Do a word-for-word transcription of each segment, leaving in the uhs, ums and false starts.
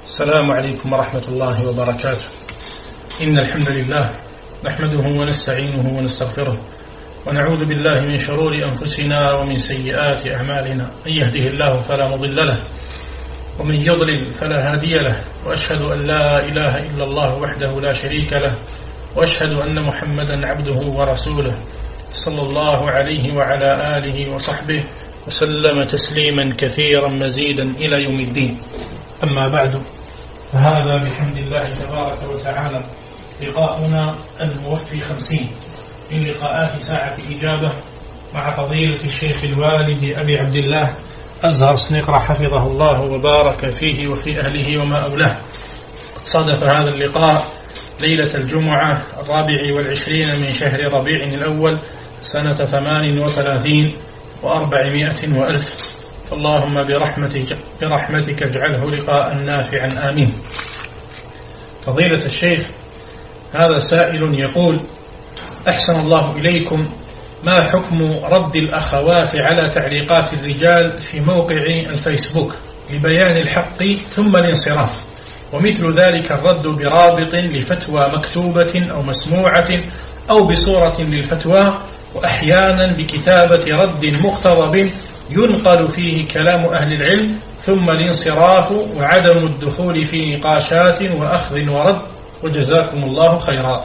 السلام عليكم ورحمة الله وبركاته. إن الحمد لله نحمده ونستعينه ونستغفره ونعوذ بالله من شرور أنفسنا ومن سيئات أعمالنا، من يهده الله فلا مضل له ومن يضلل فلا هادي له، وأشهد أن لا إله إلا الله وحده لا شريك له، وأشهد أن محمدا عبده ورسوله صلى الله عليه وعلى آله وصحبه وسلم تسليما كثيرا مزيدا إلى يوم الدين. أما بعد، فهذا بحمد الله تبارك وتعالى لقاؤنا الموفي خمسين من لقاءات ساعة إجابة مع فضيلة الشيخ الوالد أبي عبد الله أزهر سنقرة حفظه الله وبارك فيه وفي أهله وما أولاه. صادف هذا اللقاء ليلة الجمعة الرابع والعشرين من شهر ربيع الأول سنة ثمان وثلاثين وأربعمائة وألف، فاللهم برحمتك, برحمتك اجعله لقاء نافعا آمين. فضيلة الشيخ، هذا سائل يقول: أحسن الله إليكم، ما حكم رد الأخوات على تعليقات الرجال في موقع الفيسبوك لبيان الحق ثم الانصراف، ومثل ذلك الرد برابط لفتوى مكتوبة أو مسموعة أو بصورة للفتوى، وأحيانا بكتابة رد مقتضب ينقل فيه كلام أهل العلم ثم الانصراف وعدم الدخول في نقاشات وأخذ ورد، وجزاكم الله خيرا.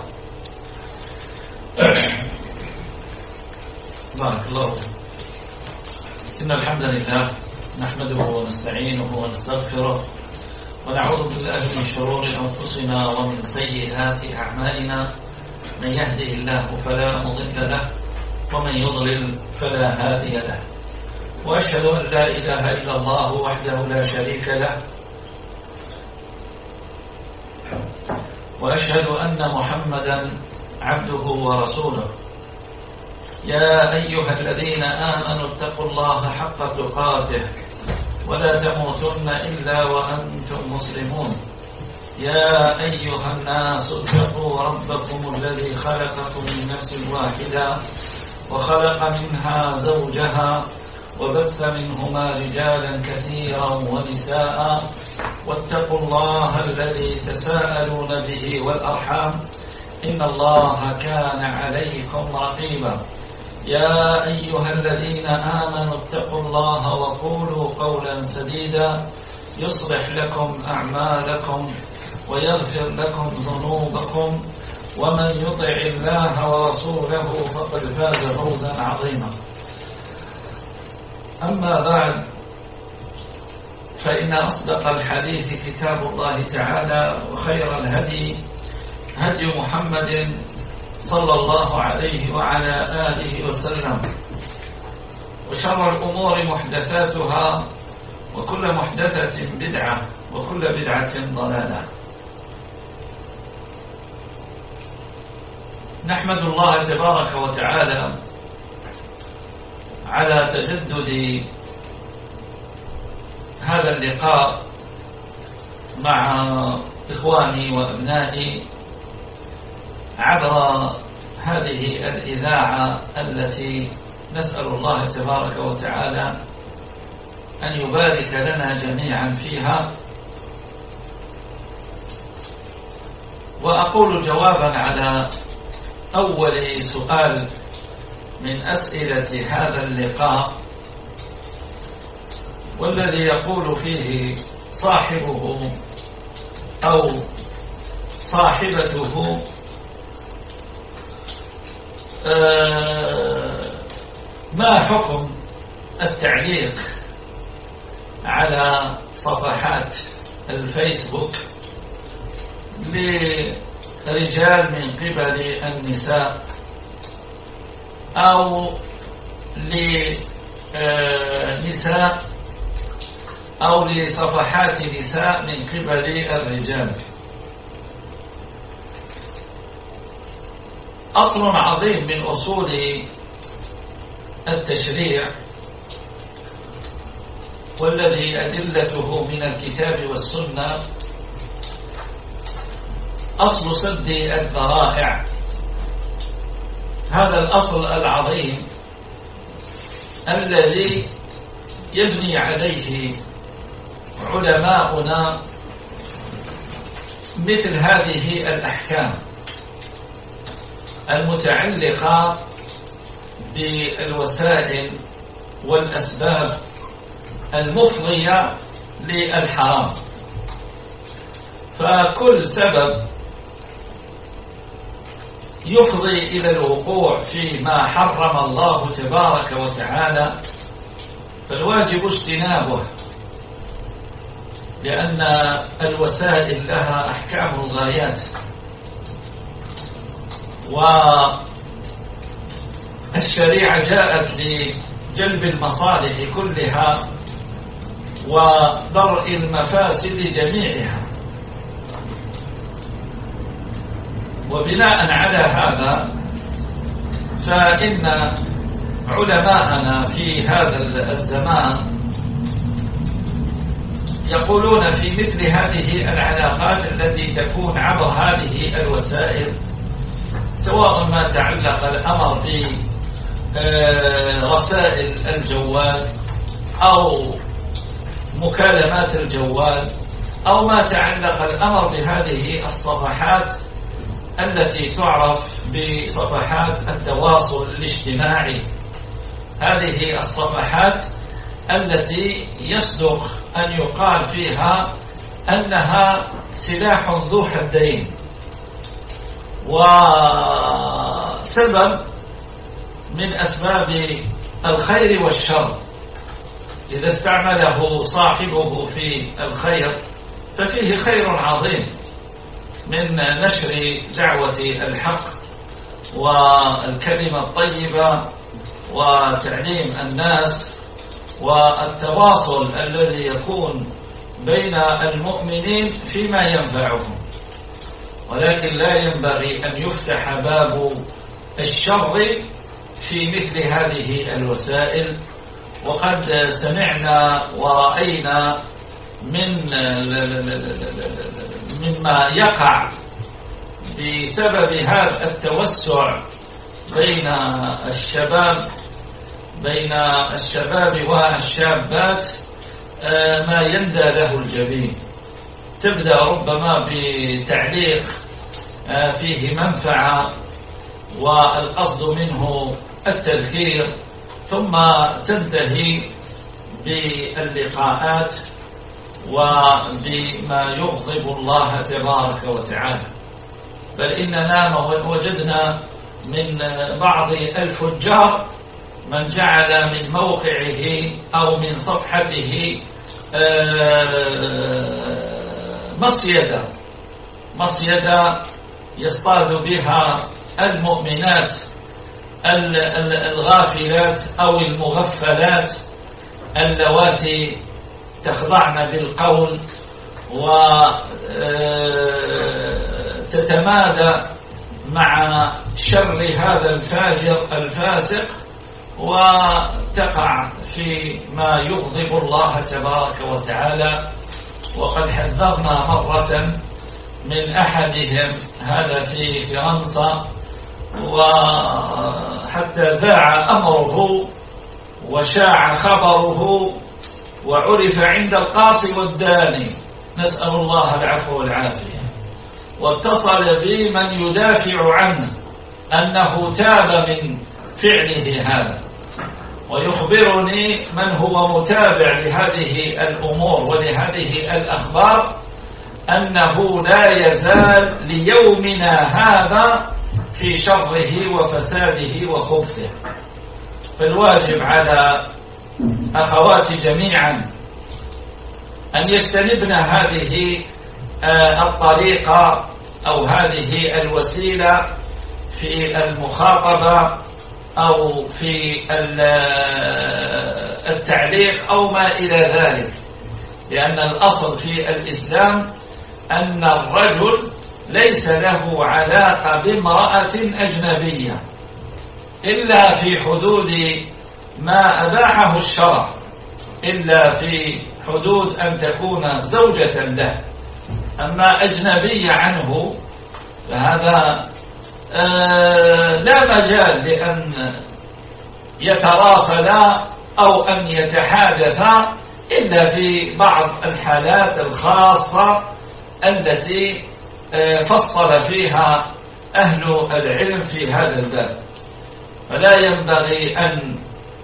بارك الله. إن الحمد لله نحمده ونستعينه ونستغفره ونعوذ بالله من شرور أنفسنا ومن سيئات أعمالنا، من يهده الله فلا مضل له ومن يضلل فلا هادي له، وأشهد أن لا إله إلا الله وحده لا شريك له، وأشهد أن محمدا عبده ورسوله. يا أيها الذين آمنوا اتقوا الله حق تقاته ولا تموتن إلا وأنتم مسلمون. يا أيها الناس اتقوا ربكم الذي خلقكم من نفس واحدة وخلق منها زوجها وبث منهما رجالا كثيرا ونساء، واتقوا الله الذي تساءلون به والأرحام، إن الله كان عليكم رقيبا. يا أيها الذين آمنوا اتقوا الله وقولوا قولا سديدا يصلح لكم أعمالكم ويغفر لكم ذنوبكم، ومن يطع الله ورسوله فقد فاز فوزا عظيما. أما بعد، فإن أصدق الحديث كتاب الله تعالى، وخير الهدي هدي محمد صلى الله عليه وعلى آله وسلم، وشر الأمور محدثاتها، وكل محدثة بدعة، وكل بدعة ضلالة. نحمد الله تبارك وتعالى على تجدد هذا اللقاء مع إخواني وأبنائي عبر هذه الإذاعة التي نسأل الله تبارك وتعالى أن يبارك لنا جميعا فيها. وأقول جوابا على أول سؤال من أسئلة هذا اللقاء، والذي يقول فيه صاحبه أو صاحبته: ما حكم التعليق على صفحات الفيسبوك لرجال من قبل النساء أو لنساء أو لصفحات نساء من قبل الرجال؟ أصل عظيم من أصول التشريع، والذي أدلته من الكتاب والسنة، أصل سد الذرائع. هذا الأصل العظيم الذي يبني عليه علماؤنا مثل هذه الأحكام المتعلقة بالوسائل والأسباب المفضية للحرام. فكل سبب يفضي إلى الوقوع فيما حرم الله تبارك وتعالى فالواجب اجتنابه، لأن الوسائل لها أحكام الغايات، والشريعة جاءت لجلب المصالح كلها ودرء المفاسد جميعها. وبناء على هذا فإن علماءنا في هذا الزمان يقولون في مثل هذه العلاقات التي تكون عبر هذه الوسائل، سواء ما تعلق الأمر برسائل الجوال أو مكالمات الجوال، أو ما تعلق الأمر بهذه الصفحات التي تعرف بصفحات التواصل الاجتماعي، هذه الصفحات التي يصدق أن يقال فيها أنها سلاح ذو حدين، وسبب من أسباب الخير والشر. إذا استعمله صاحبه في الخير ففيه خير عظيم من نشر دعوة الحق والكلمة الطيبة وتعليم الناس والتواصل الذي يكون بين المؤمنين فيما ينفعهم، ولكن لا ينبغي أن يفتح باب الشر في مثل هذه الوسائل. وقد سمعنا ورأينا من مما يقع بسبب هذا التوسع بين الشباب بين الشباب والشابات ما يندى له الجبين. تبدأ ربما بتعليق فيه منفعة والقصد منه التذكير، ثم تنتهي باللقاءات وبما يغضب الله تبارك وتعالى. بل إننا وجدنا من بعض الفجار من جعل من موقعه أو من صفحته مصيدة مصيدة يصطاد بها المؤمنات الغافلات أو المغفلات اللواتي تخضعن بالقول وتتمادى مع شر هذا الفاجر الفاسق وتقع في ما يغضب الله تبارك وتعالى. وقد حذرنا مرة من أحدهم هذا في فرنسا، وحتى ذاع أمره وشاع خبره وعرف عند القاصي والداني، نسأل الله العفو والعافية. واتصل بي من يدافع عنه أنه تاب من فعله هذا، ويخبرني من هو متابع لهذه الأمور ولهذه الأخبار أنه لا يزال ليومنا هذا في شره وفساده وخبثه. فالواجب على أخواتي جميعا أن يجتنبن هذه الطريقة أو هذه الوسيلة في المخاطبة أو في التعليق أو ما إلى ذلك، لأن الأصل في الإسلام أن الرجل ليس له علاقة بامرأة أجنبية إلا في حدود ما أباحه الشرع، إلا في حدود أن تكون زوجة له. أما أجنبية عنه فهذا آه لا مجال لأن يتراسلا أو أن يتحادثا إلا في بعض الحالات الخاصة التي فصل فيها أهل العلم في هذا الباب. فلا ينبغي أن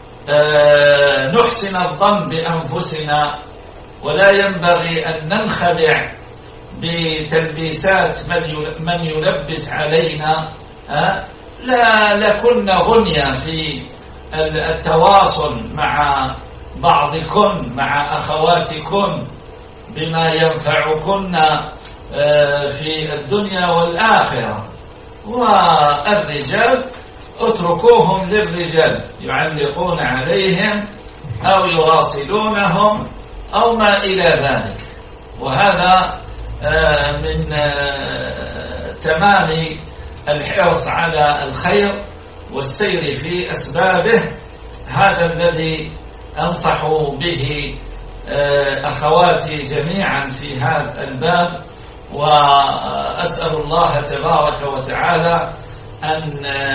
نحسن الظن بأنفسنا، ولا ينبغي أن ننخدع بتلبيسات من يلبس علينا. لا لكن غنية في التواصل مع بعضكن مع أخواتكن بما ينفعكن في الدنيا والآخرة، والرجال اتركوهم للرجال يعلقون عليهم أو يراسلونهم أو ما إلى ذلك. وهذا من تمام الحرص على الخير والسير في أسبابه. هذا الذي أنصح به أخواتي جميعا في هذا الباب، وأسأل الله تبارك وتعالى أن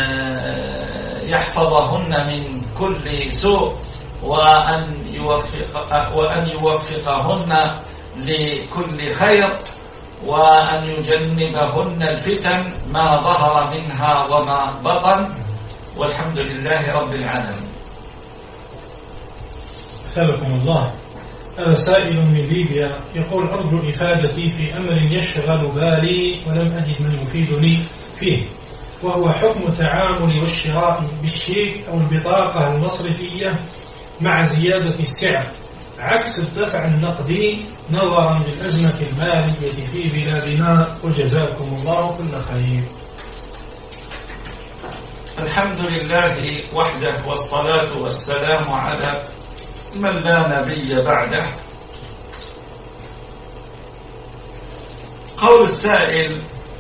يحفظهن من كل سوء، وأن يوفق وأن يوفقهن لكل خير، وأن يجنبهن الفتن ما ظهر منها وما بطن، والحمد لله رب العالمين. أثابكم الله. هذا سائل من ليبيا يقول: أرجو إفادتي في أمر يشغل بالي ولم أجد من يفيدني فيه، وهو حكم التعامل والشراء بالشيك أو البطاقة المصرفية مع زيادة السعر عكس الدفع النقدي نظرا للأزمة المالية في بلادنا، وجزاكم الله كل خير. الحمد لله وحده، والصلاة والسلام على من لا نبي بعده. قول السائل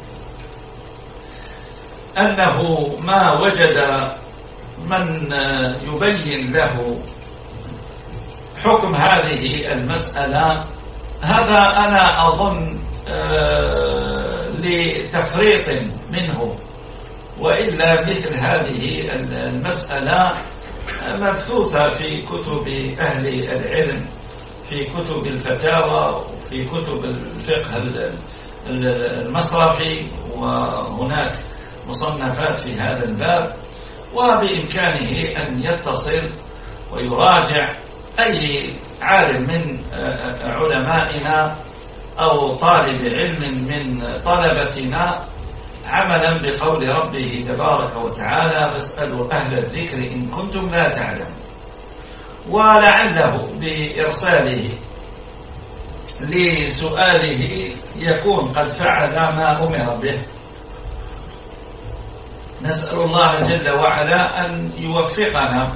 أنه ما وجد من يبين له حكم هذه المسألة، هذا أنا أظن لتفريط منه، وإلا مثل هذه المسألة مبثوثة في كتب أهل العلم، في كتب الفتاوى وفي كتب الفقه المصرفي، وهناك مصنفات في هذا الباب، وبإمكانه أن يتصل ويراجع أي عالم من علمائنا أو طالب علم من طلبتنا عملا بقول ربه تبارك وتعالى: فاسألوا أهل الذكر إن كنتم لا تعلمون. ولعله بإرساله لسؤاله يكون قد فعل ما أمر به. نسأل الله جل وعلا أن يوفقنا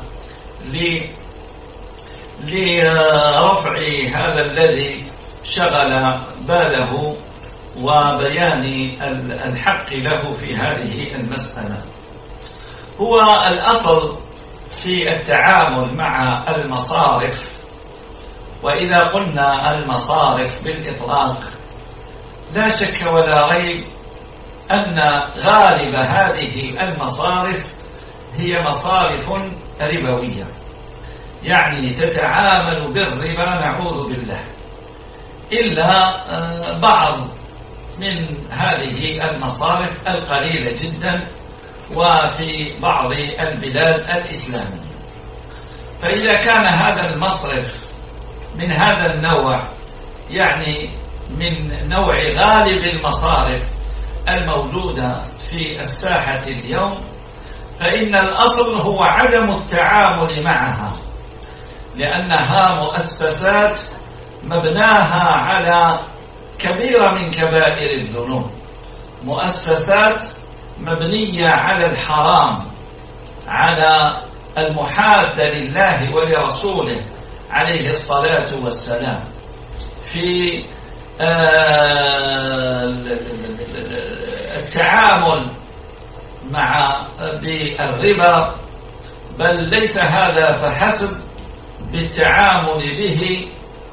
لرفع هذا الذي شغل باله وبيان الحق له في هذه المسألة. هو الأصل في التعامل مع المصارف، وإذا قلنا المصارف بالإطلاق لا شك ولا ريب أن غالب هذه المصارف هي مصارف ربوية، يعني تتعامل بالربا نعوذ بالله، إلا بعض من هذه المصارف القليلة جدا وفي بعض البلاد الإسلامية. فإذا كان هذا المصرف من هذا النوع، يعني من نوع غالب المصارف الموجودة في الساحة اليوم، فإن الأصل هو عدم التعامل معها، لأنها مؤسسات مبناها على كبيرة من كبائر الذنوب، مؤسسات مبنية على الحرام، على المحادة لله ولرسوله عليه الصلاة والسلام، في التعامل مع بالربا، بل ليس هذا فحسب، بالتعامل به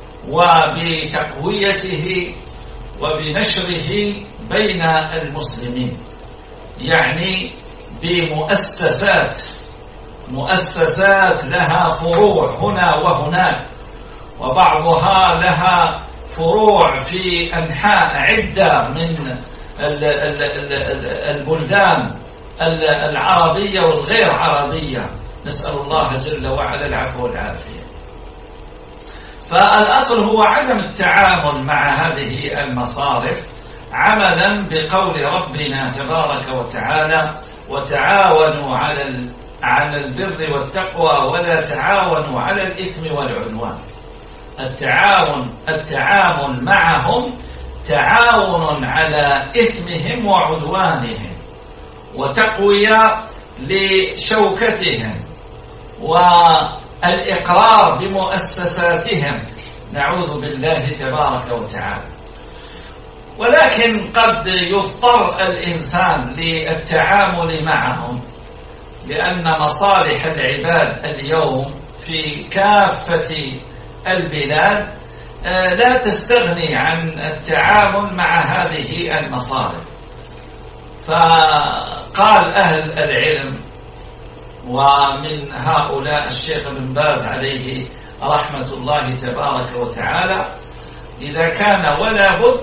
وبتقويته وبنشره بين المسلمين، يعني بمؤسسات مؤسسات لها فروع هنا وهناك، وبعضها لها فروع في أنحاء عدة من البلدان العربية والغير عربية، نسأل الله جل وعلا العفو والعافية. فالأصل هو عدم التعامل مع هذه المصارف عملا بقول ربنا تبارك وتعالى: وتعاونوا على على البر والتقوى ولا تعاونوا على الإثم والعدوان. التعاون التعامل معهم تعاون على إثمهم وعدوانهم وتقوية لشوكتهم والإقرار بمؤسساتهم، نعوذ بالله تبارك وتعالى. ولكن قد يضطر الإنسان للتعامل معهم، لأن مصالح العباد اليوم في كافة البلاد لا تستغني عن التعامل مع هذه المصالح. فقال أهل العلم، ومن هؤلاء الشيخ ابن باز عليه رحمة الله تبارك وتعالى: إذا كان ولا بد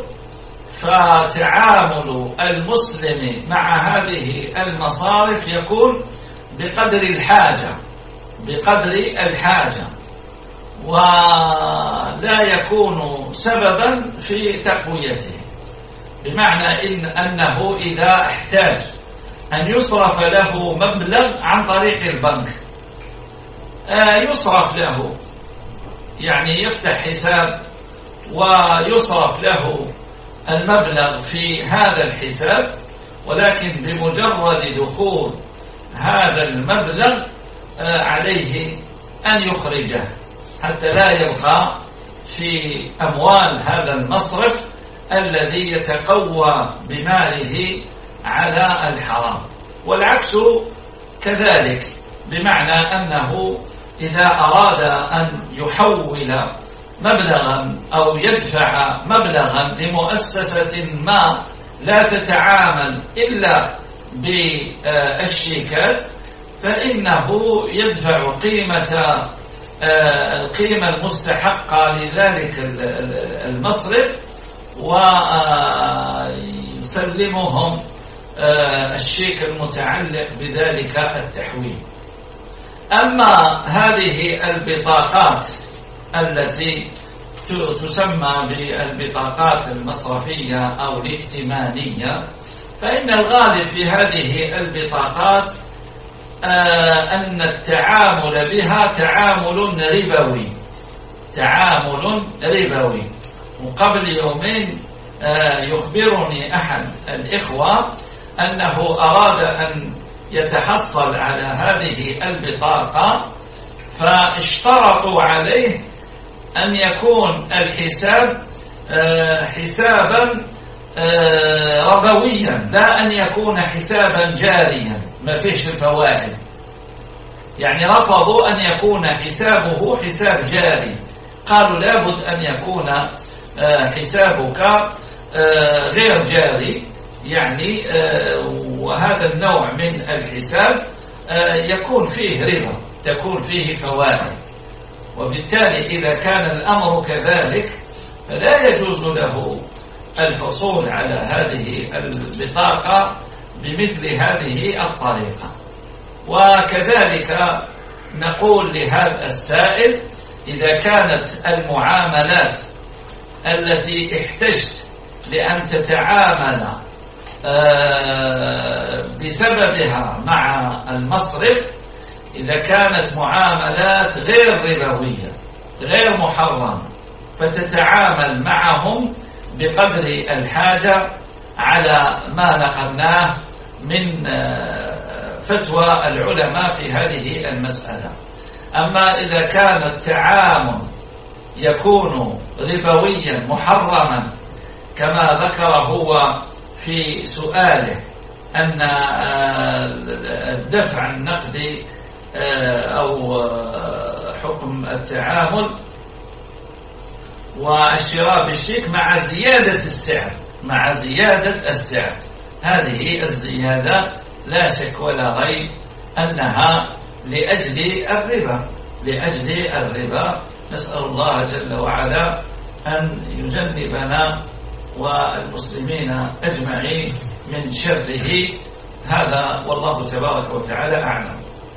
فتعامل المسلم مع هذه المصارف يكون بقدر الحاجة بقدر الحاجة ولا يكون سببا في تقويته، بمعنى إن أنه إذا احتاج أن يصرف له مبلغ عن طريق البنك يصرف له، يعني يفتح حساب ويصرف له المبلغ في هذا الحساب، ولكن بمجرد دخول هذا المبلغ عليه أن يخرجه حتى لا يبقى في أموال هذا المصرف الذي يتقوى بماله على الحرام. والعكس كذلك، بمعنى أنه إذا أراد أن يحول مبلغا أو يدفع مبلغا لمؤسسة ما لا تتعامل إلا بالشيكات، فإنه يدفع قيمة القيمة المستحقة لذلك المصرف ويسلمهم الشيك المتعلق بذلك التحويل. أما هذه البطاقات التي تسمى بالبطاقات المصرفية أو الائتمانية، فإن الغالب في هذه البطاقات أن التعامل بها تعامل ربوي تعامل ربوي. وقبل يومين يخبرني أحد الإخوة أنه أراد أن يتحصل على هذه البطاقة، فاشترطوا عليه أن يكون الحساب حسابا ربويا، لا أن يكون حسابا جاريا ما فيش الفوائد. يعني رفضوا أن يكون حسابه حساب جاري، قالوا لابد أن يكون حسابك غير جاري، يعني وهذا النوع من الحساب يكون فيه ربا، تكون فيه فوائد. وبالتالي إذا كان الأمر كذلك فلا يجوز له الحصول على هذه البطاقة بمثل هذه الطريقة. وكذلك نقول لهذا السائل: إذا كانت المعاملات التي احتجت لأن تتعامل بسببها مع المصرف، إذا كانت معاملات غير ربوية غير محرمة، فتتعامل معهم بقدر الحاجة على ما نقلناه من فتوى العلماء في هذه المسألة. أما إذا كان التعامل يكون ربويا محرما كما ذكر هو في سؤاله أن الدفع النقدي أو حكم التعامل والشراء بالشيك مع زيادة السعر مع زيادة السعر هذه الزيادة لا شك ولا ريب أنها لأجل الربا لأجل الربا. نسأل الله جل وعلا أن يجنبنا والمسلمين أجمعين من شره. هذا والله تبارك وتعالى أعلم.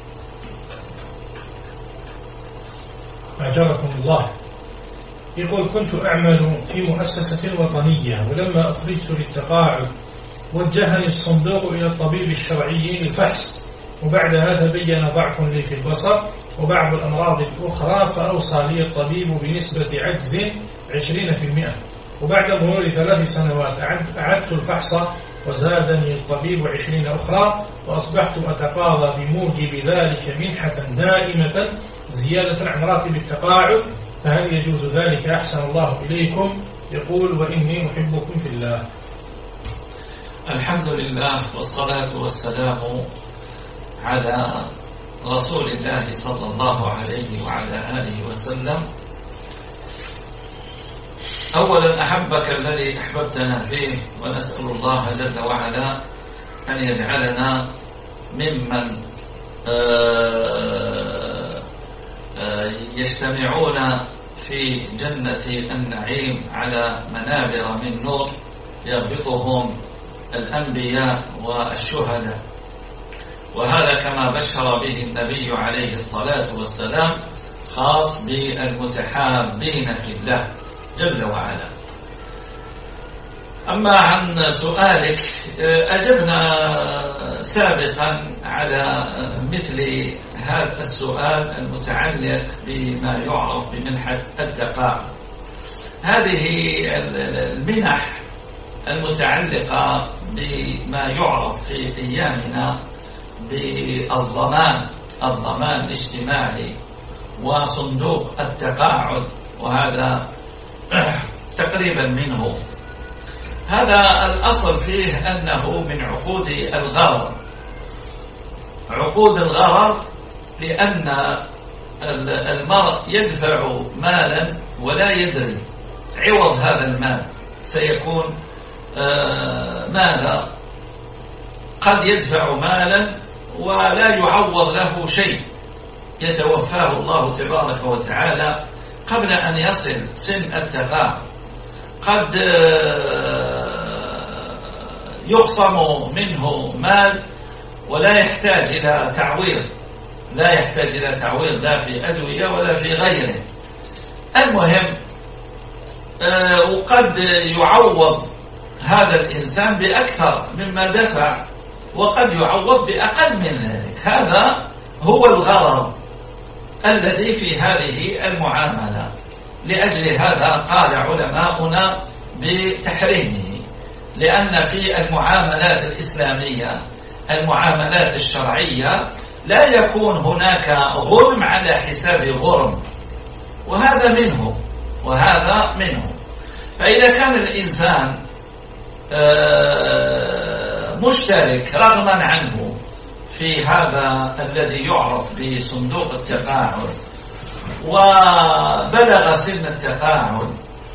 أجركم الله. يقول: كنت أعمل في مؤسسة وطنية، ولما أخرجت للتقاعد وجهني الصندوق إلى الطبيب الشرعي للفحص، وبعد هذا بين ضعف لي في البصر وبعض الأمراض الأخرى، فأوصى لي الطبيب بنسبة عجز عشرين بالمئة، وبعد مرور ثلاث سنوات أعدت الفحص وزادني الطبيب عشرين أخرى، وأصبحت أتقاضى بموجب ذلك منحة دائمة زيادة عن راتب التقاعد، فهل يجوز ذلك؟ أحسن الله إليكم. يقول: وإني أحبكم في الله. الحمد لله والصلاة والسلام على رسول الله صلى الله عليه وعلى آله وسلم. أولا أحبك الذي أحببتنا فيه، ونسأل الله جل وعلا أن يجعلنا ممن يجتمعون في جنة النعيم على منابر من نور يغبطهم الأنبياء والشهداء، وهذا كما بشر به النبي عليه الصلاة والسلام، خاص بالمتحابين في الله جل وعلا. أما عن سؤالك، أجبنا سابقا على مثل هذا السؤال المتعلق بما يعرف بمنحة التقاعد. هذه المنح المتعلقة بما يعرف في أيامنا بالضمان الضمان الاجتماعي وصندوق التقاعد، وهذا تقريبا منه. هذا الأصل فيه أنه من عقود الغرر عقود الغرر لأن المرء يدفع مالا ولا يدري عوض هذا المال سيكون آه ماذا. قد يدفع مالا ولا يعوض له شيء، يتوفاه الله تبارك وتعالى قبل أن يصل سن التقاعد. قد يخصم منه مال ولا يحتاج إلى تعويض لا يحتاج إلى تعويض لا في أدوية ولا في غيره. المهم، وقد يعوض هذا الإنسان بأكثر مما دفع، وقد يعوض بأقل من ذلك. هذا هو الغرض الذي في هذه المعاملة. لأجل هذا قال علماؤنا بتحريمه، لأن في المعاملات الإسلامية المعاملات الشرعية لا يكون هناك غرم على حساب غرم، وهذا منه وهذا منه. فإذا كان الإنسان مشترك رغما عنه في هذا الذي يعرف بصندوق التقاعد، وبلغ سن التقاعد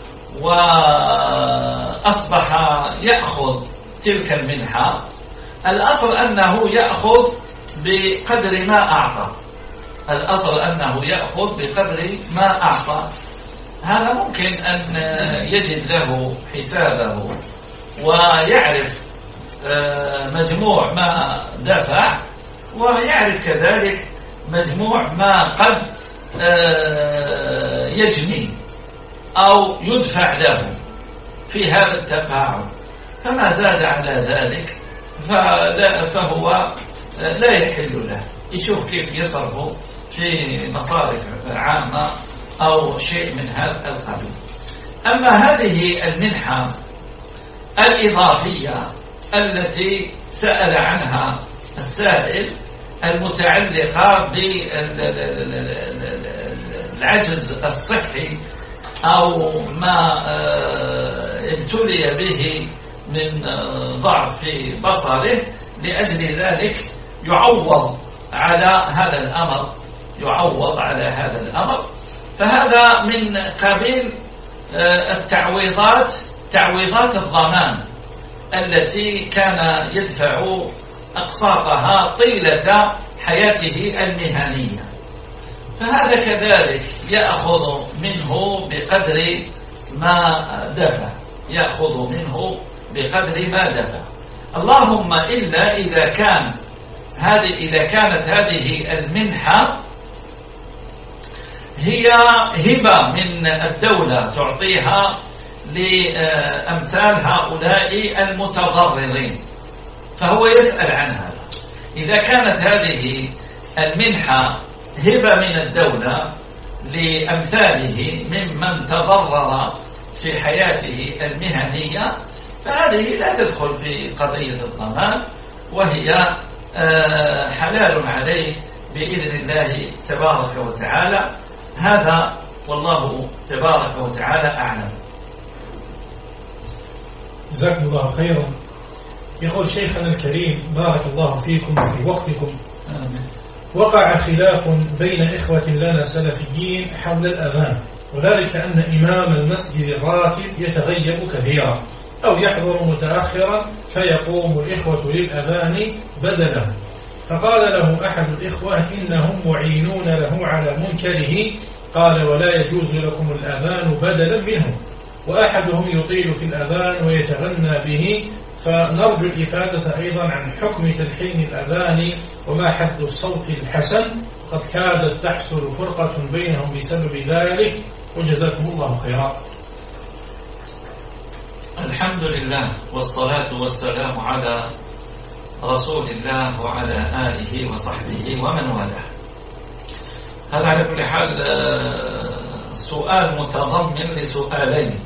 وأصبح يأخذ تلك المنحة، الأصل أنه يأخذ بقدر ما أعطى الأصل أنه يأخذ بقدر ما أعطى. هذا ممكن أن يجد له حسابه ويعرف مجموع ما دفع، ويعرف كذلك مجموع ما قد يجني أو يدفع له في هذا التقاعد. فما زاد على ذلك فهو لا يحل له، يشوف كيف يصرفه في مصارف عامة أو شيء من هذا القبيل. أما هذه المنحة الإضافية التي سأل عنها السائل، المتعلقة بالعجز الصحي أو ما ابتلي به من ضعف في بصره، لأجل ذلك يعوض على هذا الأمر يعوض على هذا الأمر. فهذا من قبيل التعويضات تعويضات الضمان التي كان يدفع أقساطها طيلة حياته المهنية. فهذا كذلك يأخذ منه بقدر ما دفع. يأخذ منه بقدر ما دفع. اللهم إلا إذا كان هذه إذا كانت هذه المنحة هي هبة من الدولة تعطيها لأمثال هؤلاء المتضررين، فهو يسأل عن هذا. إذا كانت هذه المنحة هبة من الدولة لأمثاله ممن تضرر في حياته المهنية، فهذه لا تدخل في قضية الضمان، وهي حلال عليه بإذن الله تبارك وتعالى. هذا والله تبارك وتعالى أعلم. جزاكم الله خيرا. يقول شيخنا الكريم بارك الله فيكم وفي وقتكم، آمين. وقع خلاف بين إخوة لنا سلفيين حول الأذان، وذلك أن إمام المسجد الراتب يتغيب كثيرا أو يحضر متأخرا فيقوم الإخوة للأذان بدله، فقال له أحد الإخوة إنهم معينون له على منكره، قال ولا يجوز لكم الأذان بدلا منه، وأحدهم يطيل في الأذان ويتغنى به، فنرجو الإفادة أيضا عن حكم تلحين الأذان وما حد الصوت الحسن، قد كادت تحصل فرقة بينهم بسبب ذلك، وجزاكم الله خيرا. الحمد لله والصلاة والسلام على رسول الله وعلى آله وصحبه ومن والاه. هذا على كل حال سؤال متضمن لسؤالين.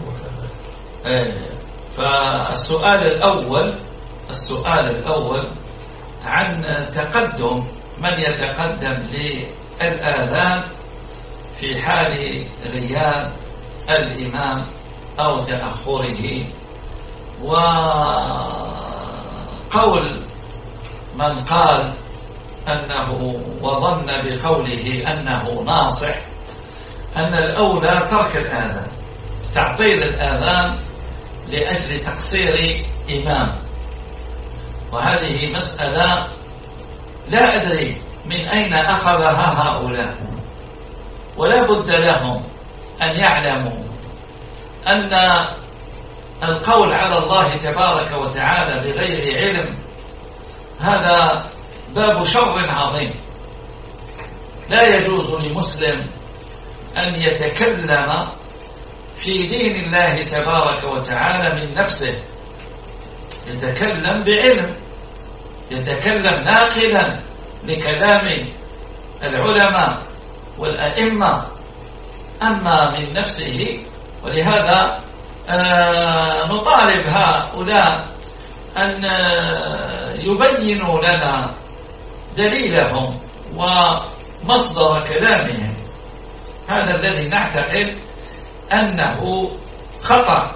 فالسؤال الأول السؤال الأول عن تقدم من يتقدم للآذان في حال غياب الإمام أو تأخره، وقول من قال أنه وظن بقوله أنه ناصح أن الأولى ترك الآذان، تعطيل الآذان لأجل تقصير إمام، وهذه مسألة لا أدري من أين أخذها هؤلاء، ولا بد لهم أن يعلموا أن القول على الله تبارك وتعالى بغير علم هذا باب شر عظيم. لا يجوز لمسلم أن يتكلم في دين الله تبارك وتعالى من نفسه، يتكلم بعلم، يتكلم ناقلا لكلام العلماء والأئمة، أما من نفسه. ولهذا آه نطالب هؤلاء أن آه يبينوا لنا دليلهم ومصدر كلامهم، هذا الذي نعتقد أنه خطأ،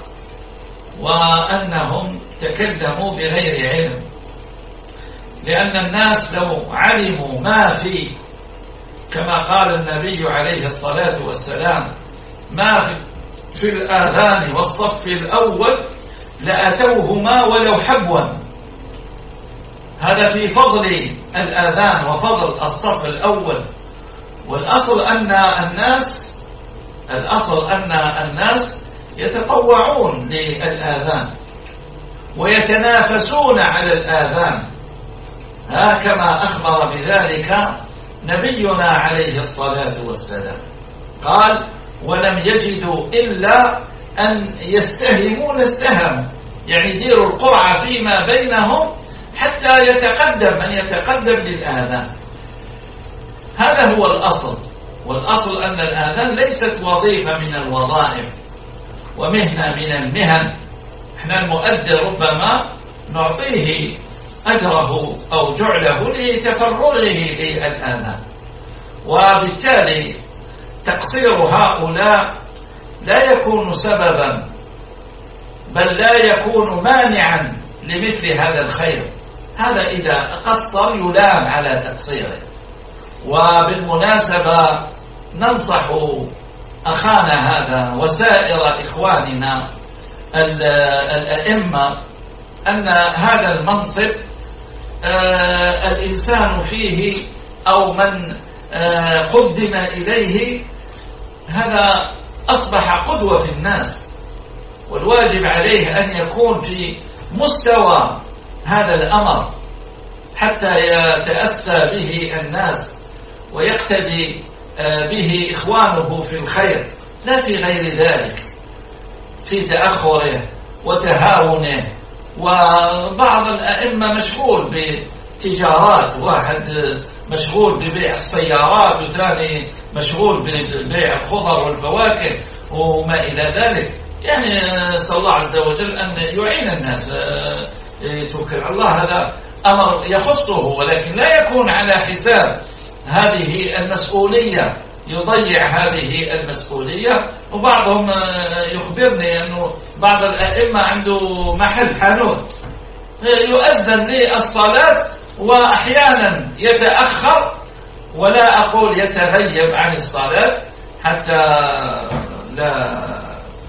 وأنهم تكلموا بغير علم، لأن الناس لو علموا ما في، كما قال النبي عليه الصلاة والسلام، ما في في الآذان والصف الأول لأتوهما ولو حبوا. هذا في فضل الآذان وفضل الصف الأول. والأصل أن الناس الأصل أن الناس يتطوعون للآذان ويتنافسون على الآذان، كما أخبر بذلك نبينا عليه الصلاة والسلام، قال ولم يجدوا إلا أن يستهموا لاستهموا، يعني يديروا القرعة فيما بينهم حتى يتقدم من يتقدم للآذان. هذا هو الأصل. والأصل أن الآذان ليست وظيفة من الوظائف ومهنة من المهن. احنا المؤذن ربما نعطيه أجره أو جعله لتفرغه للآذان، وبالتالي تقصير هؤلاء لا يكون سببا، بل لا يكون مانعا لمثل هذا الخير. هذا إذا قصر يلام على تقصيره. وبالمناسبة ننصح أخانا هذا وسائر إخواننا الأئمة أن هذا المنصب آه الإنسان فيه أو من آه قدم إليه هذا أصبح قدوة في الناس، والواجب عليه أن يكون في مستوى هذا الأمر حتى يتأسى به الناس ويقتدي به إخوانه في الخير، لا في غير ذلك، في تأخره وتهاونه. وبعض الأئمة مشغول بتجارات، واحد مشغول ببيع السيارات وثاني مشغول ببيع الخضر والفواكه وما إلى ذلك. يعني نسأل الله عز وجل أن يعين الناس، يتوكل على الله، هذا أمر يخصه، ولكن لا يكون على حساب هذه المسؤولية، يضيع هذه المسؤولية. وبعضهم يخبرني أنه بعض الأئمة عنده محل حانوت يؤذن للصلاة وأحيانا يتأخر، ولا أقول يتغيب عن الصلاة حتى لا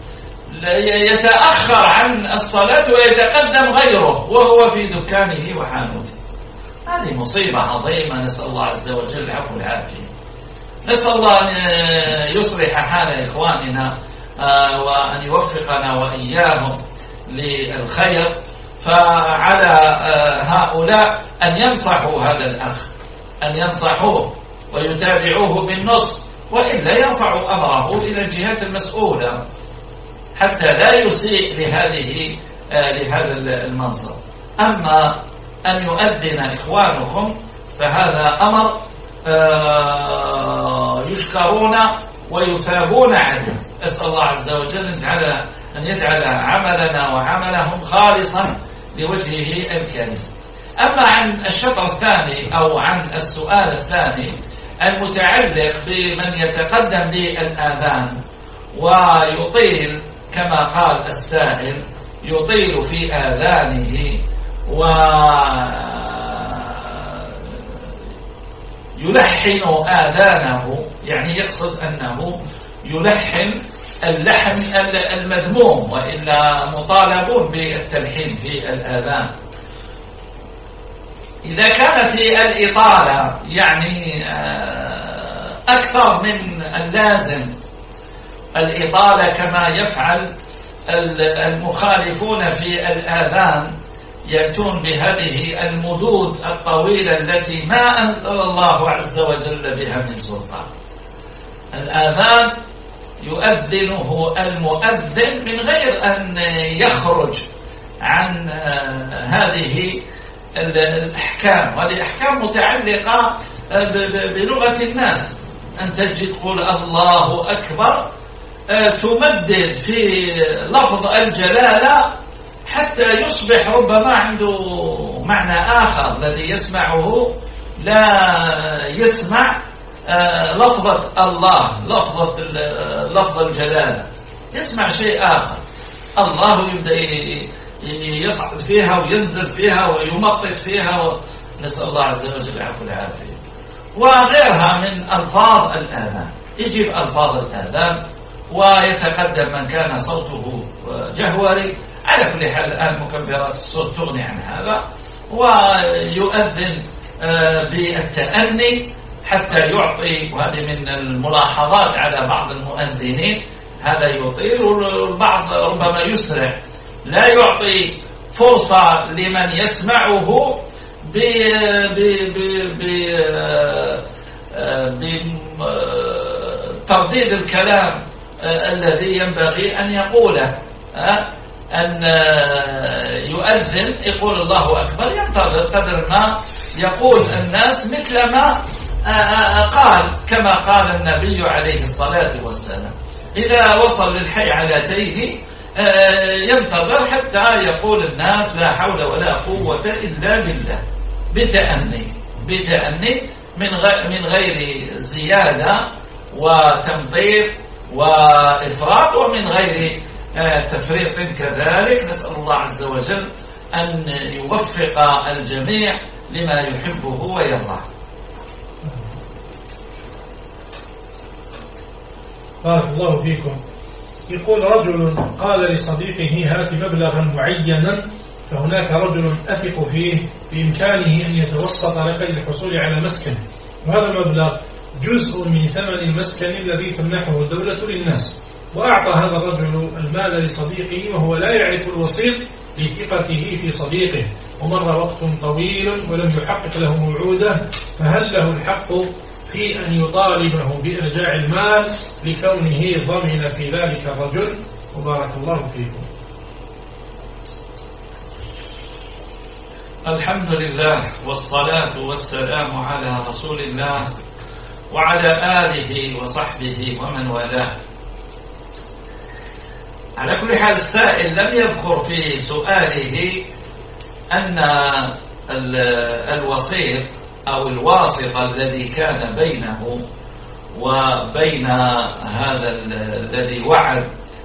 يتأخر عن الصلاة ويتقدم غيره وهو في دكانه وحانوته. هذه مصيبة عظيمة، نسأل الله عز وجل العفو والعافية. نسأل الله أن يصلح حال إخواننا وأن يوفقنا وإياهم للخير. فعلى هؤلاء أن ينصحوا هذا الأخ، أن ينصحوه ويتابعوه بالنصح، وإلا يرفعوا أمره إلى الجهات المسؤولة حتى لا يسيء لهذه لهذا المنصب. أما أن يؤذن إخوانكم فهذا أمر يشكرون ويثابون عليه. أسأل الله عز وجل أن يجعل عملنا وعملهم خالصا لوجهه الكريم. أما عن الشطر الثاني أو عن السؤال الثاني المتعلق بمن يتقدم بالآذان ويطيل كما قال السائل، يطيل في آذانه ويلحن آذانه، يعني يقصد أنه يلحن اللحن المذموم، وإلا مطالبون بالتلحين في الآذان. إذا كانت الإطالة يعني أكثر من اللازم، الإطالة كما يفعل المخالفون في الآذان، يأتون بهذه المدود الطويلة التي ما أنزل الله عز وجل بها من سلطان. الآذان يؤذنه المؤذن من غير أن يخرج عن هذه الأحكام، وهذه أحكام متعلقة بلغة الناس. أن تجد تقول الله أكبر، تمدد في لفظ الجلالة حتى يصبح ربما عنده معنى آخر، الذي يسمعه لا يسمع لفظة الله، لفظة لفظ الجلالة، يسمع شيء آخر. الله يبدأ يصعد فيها وينزل فيها ويمطط فيها، نسأل الله عز وجل العفو والعافية. وغيرها من ألفاظ الآذان، يجيب ألفاظ الآذان ويتقدم من كان صوته جهوري. على كل حال الآن مكبرات الصوت تغني عن هذا، ويؤذن بالتأني حتى يعطي، وهذه من الملاحظات على بعض المؤذنين، هذا يطيل والبعض ربما يسرع، لا يعطي فرصة لمن يسمعه بترديد الكلام الذي ينبغي أن يقوله. أن يؤذن يقول الله أكبر، ينتظر قدر ما يقول الناس مثل ما قال، كما قال النبي عليه الصلاة والسلام: إذا وصل للحي علتيه ينتظر حتى يقول الناس لا حول ولا قوة إلا بالله، بتأني بتأني من غير زيادة وتمطيط وإفراط، ومن غير تفريق كذلك. نسأل الله عز وجل أن يوفق الجميع لما يحبه ويرضاه. بارك الله فيكم. يقول رجل قال لصديقه: هات مبلغا معينا، فهناك رجل أثق فيه بإمكانه أن يتوسط لك للحصول على مسكن، وهذا المبلغ جزء من ثمن المسكن الذي تمنحه الدولة للناس، وأعطى هذا الرجل المال لصديقه وهو لا يعرف الوسيط لثقته في صديقه، ومر وقت طويل ولم يحقق له موعوده، فهل له الحق في أن يطالبه بإرجاع المال لكونه ضمن في ذلك الرجل؟ وبارك الله فيكم. الحمد لله والصلاة والسلام على رسول الله وعلى آله وصحبه ومن والاه. على كل حال السائل لم يذكر في سؤاله أن الوسيط أو الواسط الذي كان بينه وبين هذا الذي وعد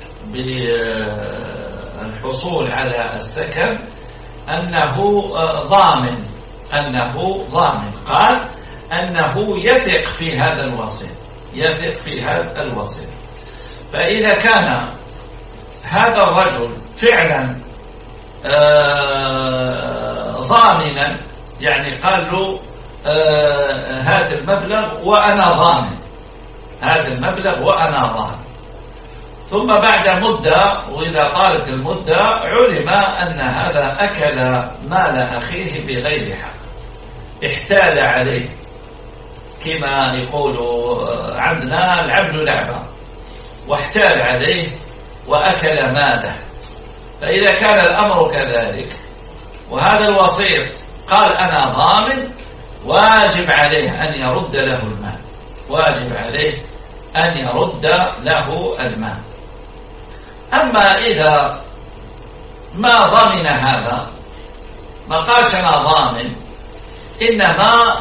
بالحصول على السكن أنه ضامن أنه ضامن قال أنه يثق في هذا الوسيط يثق في هذا الوسيط. فإذا كان هذا الرجل فعلا ضامنا، يعني قال له هذا المبلغ وأنا ضامن هذا المبلغ وأنا ضامن، ثم بعد مدة وإذا طالت المدة علم أن هذا أكل مال أخيه بغير حق، احتال عليه كما يقول عندنا العبد لعبة، واحتال عليه وأكل ماله. فإذا كان الأمر كذلك وهذا الوسيط قال أنا ضامن، واجب عليه أن يرد له المال واجب عليه أن يرد له المال. أما إذا ما ضمن هذا، ما قالش أنا ضامن، إنما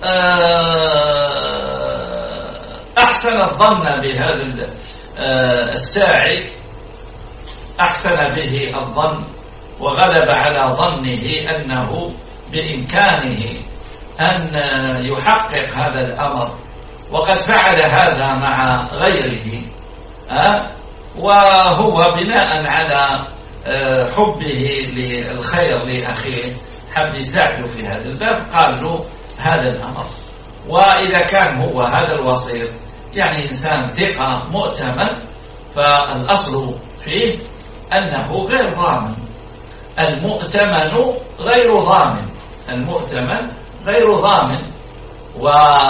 أحسن الظن بهذا الساعي، أحسن به الظن وغلب على ظنه أنه بإمكانه أن يحقق هذا الأمر، وقد فعل هذا مع غيره، أه؟ وهو بناء على حبه للخير لأخيه حب يساعده في هذا الباب قال له هذا الأمر. وإذا كان هو هذا الوسيط يعني إنسان ثقة مؤتمن، فالأصل فيه أنه غير ضامن. المؤتمن غير ضامن المؤتمن غير ضامن و...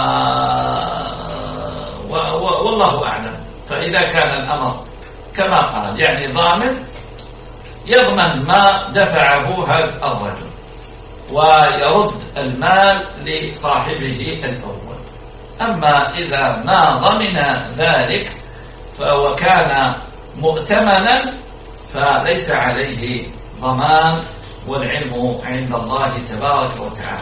و... و... والله أعلم. فإذا كان الأمر كما قال يعني ضامن، يضمن ما دفعه هذا الرجل ويرد المال لصاحبه الأول. أما إذا ما ضمن ذلك فهو كان مؤتمنا فليس عليه ضمان، والعلم عند الله تبارك وتعالى.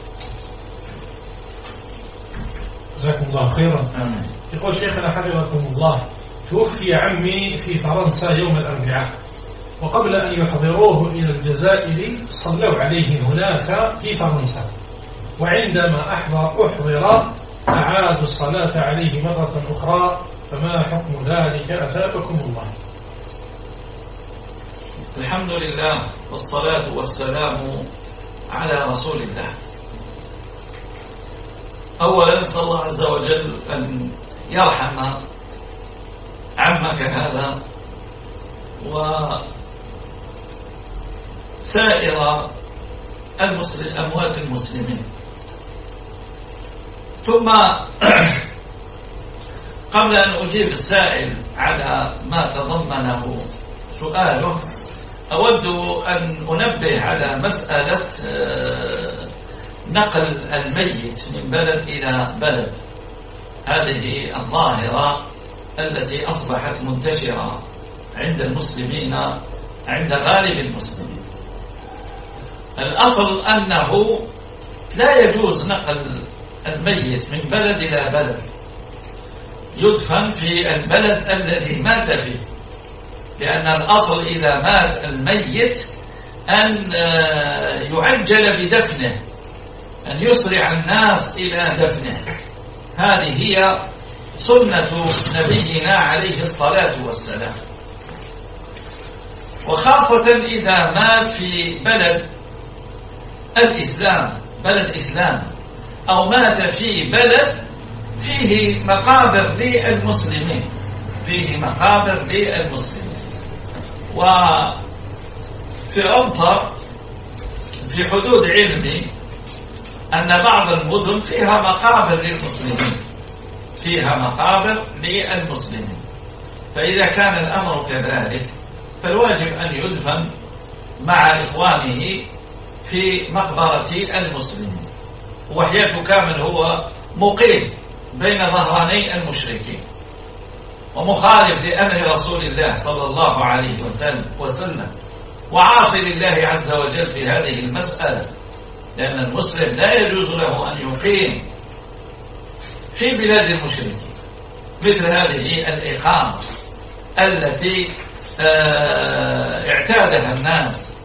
جزاكم الله خيرا. آمين. يقول شيخنا حفظكم الله: توفي عمي في فرنسا يوم الأربعاء، وقبل أن يحضروه إلى الجزائر صلوا عليه هناك في فرنسا، وعندما أحضر أحضر أعادوا الصلاة عليه مرة أخرى، فما حكم ذلك أثابكم الله؟ الحمد لله والصلاة والسلام على رسول الله. أولا نسأل الله عز وجل أن يرحم عمك هذا وسائر المسلم أموات المسلمين. ثم قبل أن أجيب السائل على ما تضمنه سؤاله، أود أن أنبه على مسألة نقل الميت من بلد إلى بلد. هذه الظاهرة التي أصبحت منتشرة عند المسلمين، عند غالب المسلمين. الأصل أنه لا يجوز نقل الميت من بلد إلى بلد، يدفن في البلد الذي مات فيه، لأن الأصل إذا مات الميت أن يعجل بدفنه، أن يسرع الناس إلى دفنه. هذه هي سنة نبينا عليه الصلاة والسلام. وخاصة إذا مات في بلد الإسلام، بلد إسلام، أو مات في بلد فيه مقابر للمسلمين، فيه مقابر للمسلمين. وفي أمطر في حدود علمي أن بعض المدن فيها مقابر للمسلمين فيها مقابر للمسلمين فإذا كان الأمر كذلك فالواجب أن يدفن مع إخوانه في مقبرة المسلمين. وحياة كامل هو مقيم بين ظهراني المشركين ومخالف لأمر رسول الله صلى الله عليه وسلم وعاصي لله عز وجل في هذه المسألة، لأن المسلم لا يجوز له أن يقيم في بلاد المشركين مثل هذه الإقامة التي اعتادها الناس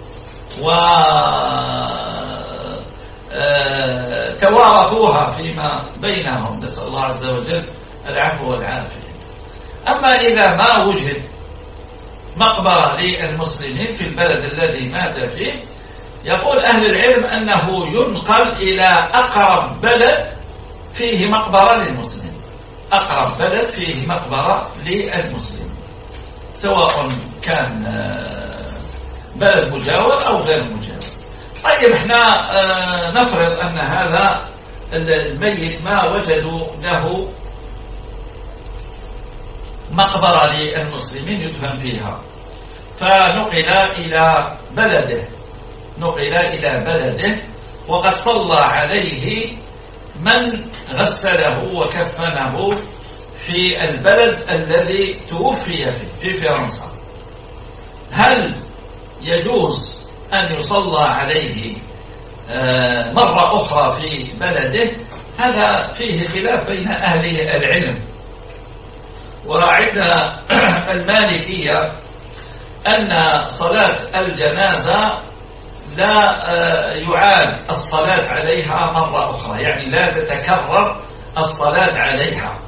وتوارثوها فيما بينهم، نسأل الله عز وجل العفو والعافية. أما إذا ما وجد مقبرة للمسلمين في البلد الذي مات فيه، يقول أهل العلم أنه ينقل إلى أقرب بلد فيه مقبرة للمسلمين أقرب بلد فيه مقبرة للمسلمين، سواء كان بلد مجاور أو غير مجاور. طيب احنا نفرض أن هذا الميت ما وجدوا له مقبرة للمسلمين يدفن فيها، فنقل إلى بلده نقل إلى بلده وقد صلى عليه من غسله وكفنه في البلد الذي توفي فيه في فرنسا. هل يجوز أن يصلى عليه مرة أخرى في بلده؟ هذا فيه خلاف بين أهل العلم. وعند المالكية أن صلاة الجنازة لا يعاد الصلاة عليها مرة أخرى، يعني لا تتكرر الصلاة عليها،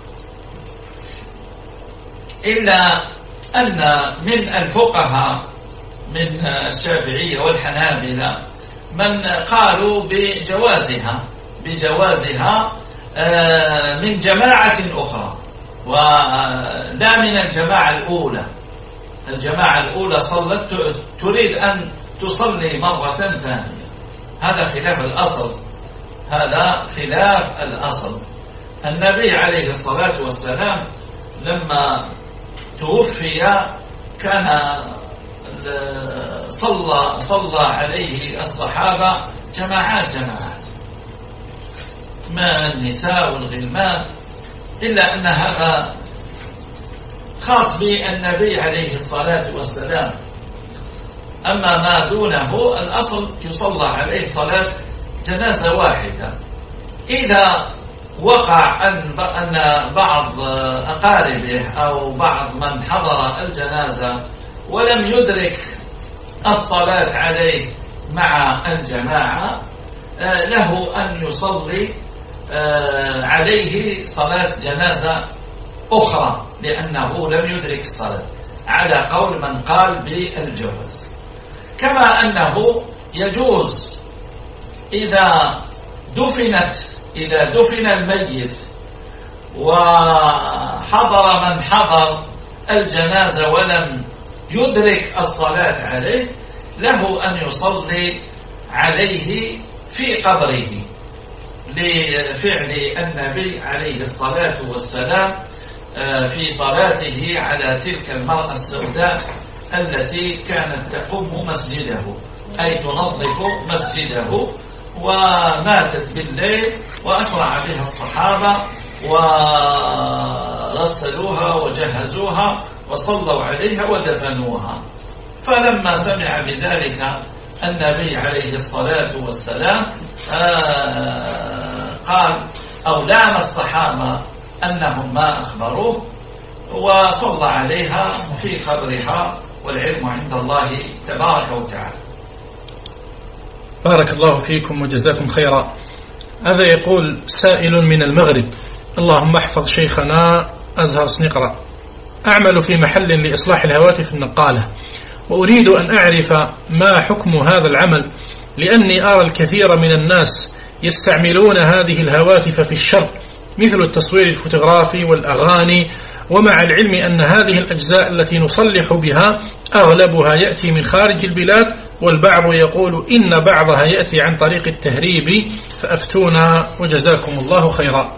إلا أن من الفقهاء من الشافعية والحنابلة من قالوا بجوازها بجوازها من جماعة أخرى ولا من الجماعة الأولى. الجماعة الأولى صلت تريد أن تصلي مرة ثانية، هذا خلاف الأصل هذا خلاف الأصل. النبي عليه الصلاة والسلام لما توفي كان صلى صلى عليه الصحابة جماعات جماعات ما النساء والغلمان، إلا أن هذا خاص بالنبي عليه الصلاة والسلام. أما ما دونه الأصل يصلى عليه صلاة جنازة واحدة. إذا وقع أن بعض أقاربه أو بعض من حضر الجنازة ولم يدرك الصلاة عليه مع الجماعة له أن يصلي عليه صلاة جنازة أخرى لأنه لم يدرك الصلاة، على قول من قال بالجواز. كما أنه يجوز إذا دفنت إذا دفن الميت وحضر من حضر الجنازة ولم يدرك الصلاة عليه، له أن يصلي عليه في قبره لفعل النبي عليه الصلاة والسلام في صلاته على تلك المرأة السوداء التي كانت تقوم مسجده، أي تنظف مسجده، وماتت بالليل وأسرع بها الصحابة ورسلوها وجهزوها وصلوا عليها ودفنوها. فلما سمع بذلك النبي عليه الصلاة والسلام قال أو لام الصحابة أنهم ما أخبروه وصلى عليها في قبرها، والعلم عند الله تبارك وتعالى. بارك الله فيكم وجزاكم خيرا. هذا يقول سائل من المغرب: اللهم احفظ شيخنا أزهر سنقرأ، أعمل في محل لإصلاح الهواتف النقالة، وأريد أن أعرف ما حكم هذا العمل، لأني أرى الكثير من الناس يستعملون هذه الهواتف في الشر، مثل التصوير الفوتوغرافي والأغاني ومع العلم أن هذه الأجزاء التي نصلح بها أغلبها يأتي من خارج البلاد، والبعض يقول إن بعضها يأتي عن طريق التهريب، فأفتونا وجزاكم الله خيرا.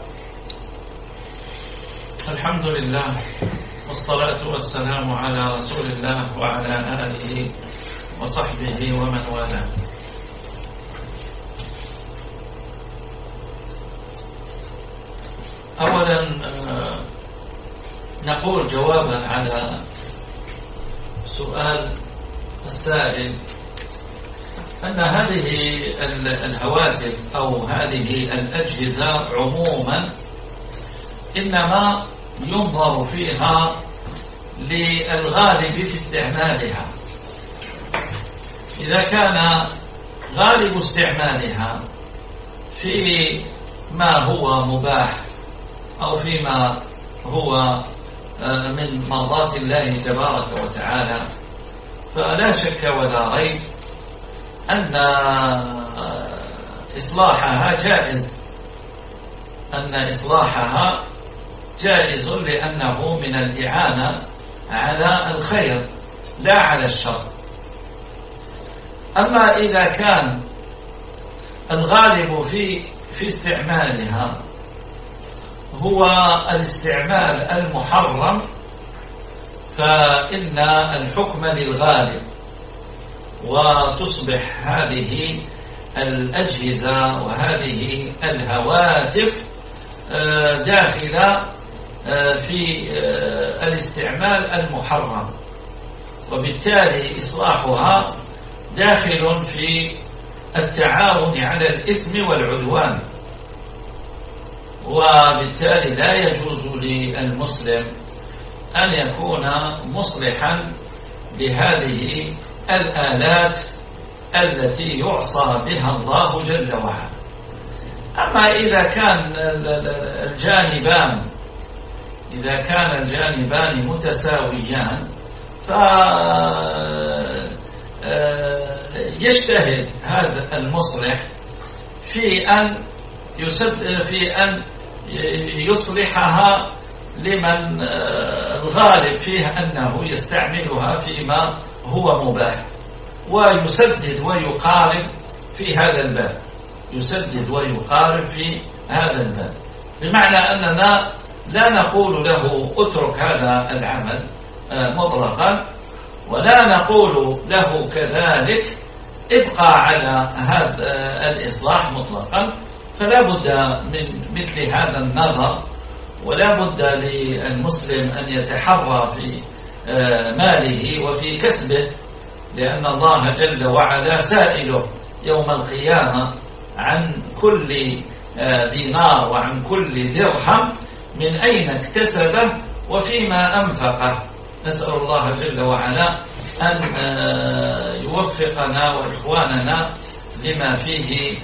الحمد لله والصلاة والسلام على رسول الله وعلى آله وصحبه ومن والاه. أولا نقول جوابا على سؤال السائل أن هذه الهواتف أو هذه الأجهزة عموما إنما ينظر فيها للغالب في استعمالها. إذا كان غالب استعمالها في ما هو مباح أو فيما هو من مرضات الله تبارك وتعالى، فلا شك ولا ريب أن إصلاحها جائز، أن إصلاحها جائز لأنه من الإعانة على الخير لا على الشر. أما إذا كان الغالب في في استعمالها هو الاستعمال المحرم، فإن الحكم للغالب، وتصبح هذه الأجهزة وهذه الهواتف داخلة في الاستعمال المحرم، وبالتالي إصلاحها داخل في التعاون على الإثم والعدوان، وبالتالي لا يجوز للمسلم أن يكون مصلحا لهذه الآلات التي يعصى بها الله جل وعلا. أما إذا كان الجانبان إذا كان الجانبان متساويان فيجتهد هذا المصلح في أن يسد في أن يصلحها لمن الغالب فيه أنه يستعملها فيما هو مباح، ويسدد ويقارب في هذا الباب يسدد ويقارب في هذا الباب بمعنى أننا لا نقول له اترك هذا العمل مطلقا، ولا نقول له كذلك ابقى على هذا الإصلاح مطلقا. فلا بد من مثل هذا النظر، ولا بد للمسلم أن يتحرى في ماله وفي كسبه، لأن الله جل وعلا سائله يوم القيامة عن كل دينار وعن كل درهم من أين اكتسبه وفيما أنفقه. نسأل الله جل وعلا أن يوفقنا وإخواننا لما فيه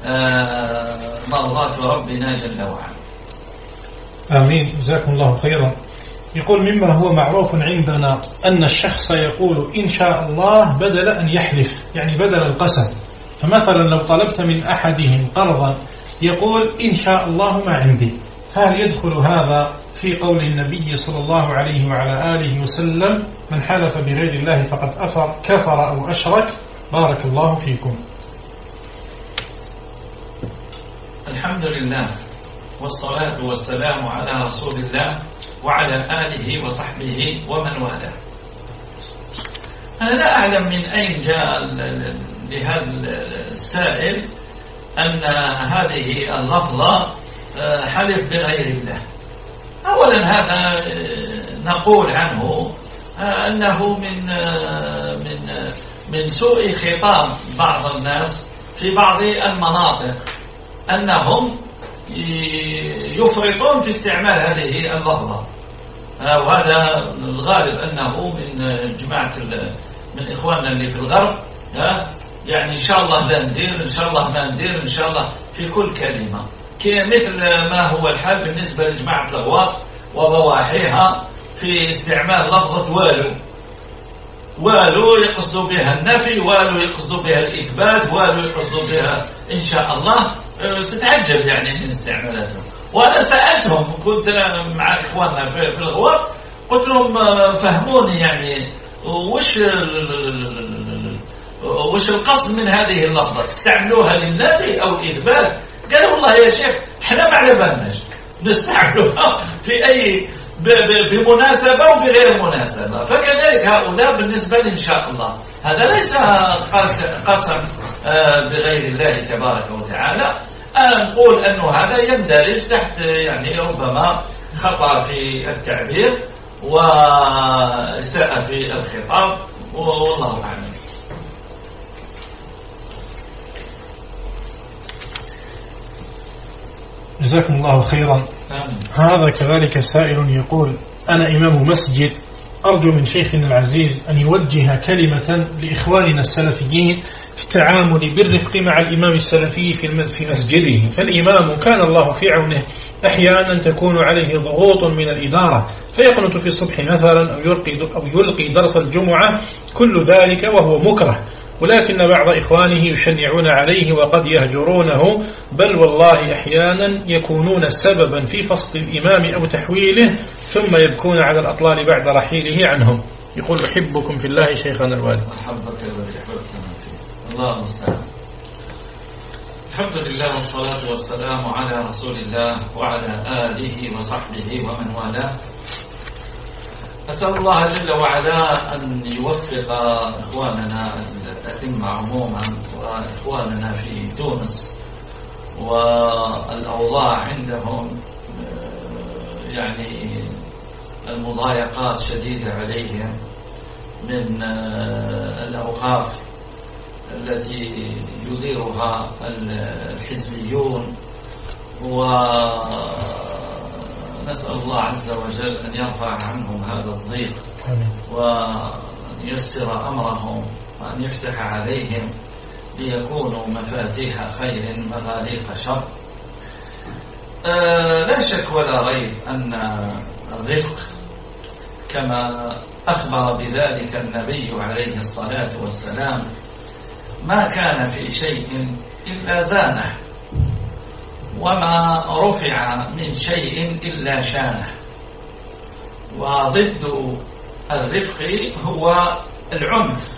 مرضات ربنا جل وعلا. آمين، جزاكم الله خيرا. يقول مما هو معروف عندنا أن الشخص يقول إن شاء الله بدل أن يحلف، يعني بدل القسم. فمثلا لو طلبت من أحدهم قرضا يقول إن شاء الله ما عندي، هل يدخل هذا في قول النبي صلى الله عليه وعلى آله وسلم من حلف بغير الله فقد أفر كفر أو أشرك؟ بارك الله فيكم. الحمد لله والصلاة والسلام على رسول الله وعلى آله وصحبه ومن والاه. أنا لا أعلم من أين جاء لهذا السائل أن هذه اللفظة حلف بغير الله. أولا هذا نقول عنه أنه من من من سوء خطاب بعض الناس في بعض المناطق، أنهم يفرطون في استعمال هذه اللفظة، وهذا الغالب أنه من جماعة من إخواننا اللي في الغرب، يعني إن شاء الله لا ندير، إن شاء الله ما ندير، إن شاء الله في كل كلمة، مثل ما هو الحال بالنسبة لجماعة الأغواط وضواحيها في استعمال لفظة والو. والو يقصد بها النفي، والو يقصد بها الإثبات، والو يقصد بها إن شاء الله. تتعجب يعني من استعمالاتهم. وأنا سألتهم، كنت مع إخواننا في الغواب، قلت لهم فهموني يعني وش وش القصد من هذه اللفظة، تستعملوها للنفي أو الإثبات؟ قالوا والله يا شيخ احنا ما على بالناش نستعملوها في أي بمناسبة وبغير مناسبة. فكذلك هؤلاء بالنسبة لي إن شاء الله هذا ليس قسم بغير الله تبارك وتعالى. أنا نقول أنه هذا يندرج تحت يعني ربما خطأ في التعبير وإساءة في الخطاب، والله أعلم. جزاكم الله خيرا. هذا كذلك سائل يقول: أنا إمام مسجد، أرجو من شيخنا العزيز أن يوجه كلمة لإخواننا السلفيين في التعامل بالرفق مع الإمام السلفي في مسجده. فالإمام كان الله في عونه، أحيانا تكون عليه ضغوط من الإدارة فيقنط في الصبح مثلا أو يلقي, أو يلقي درس الجمعة، كل ذلك وهو مكره، ولكن بعض إخوانه يشنعون عليه وقد يهجرونه، بل والله أحيانا يكونون سببا في فصل الإمام أو تحويله، ثم يبكون على الأطلال بعد رحيله عنهم. يقول: أحبكم في الله شيخنا الوالد. أحبك الذي أحببتنا فيه. الله المستعان. الحمد لله والصلاة والسلام على رسول الله وعلى آله وصحبه ومن والاه. أسأل الله جل وعلا أن يوفق إخواننا الأئمة عموما وإخواننا في تونس والأوضاع عندهم يعني المضايقات شديدة عليهم من الأوقاف التي يديرها الحزبيون، ونسأل الله عز وجل أن يرفع عنهم هذا الضيق وأن ييسر أمرهم وأن يفتح عليهم ليكونوا مفاتيح خير مغاليق شر. آه لا شك ولا ريب أن الرفق كما أخبر بذلك النبي عليه الصلاة والسلام ما كان في شيء إلا زانه، وما رفع من شيء إلا شانه. وضد الرفق هو العنف،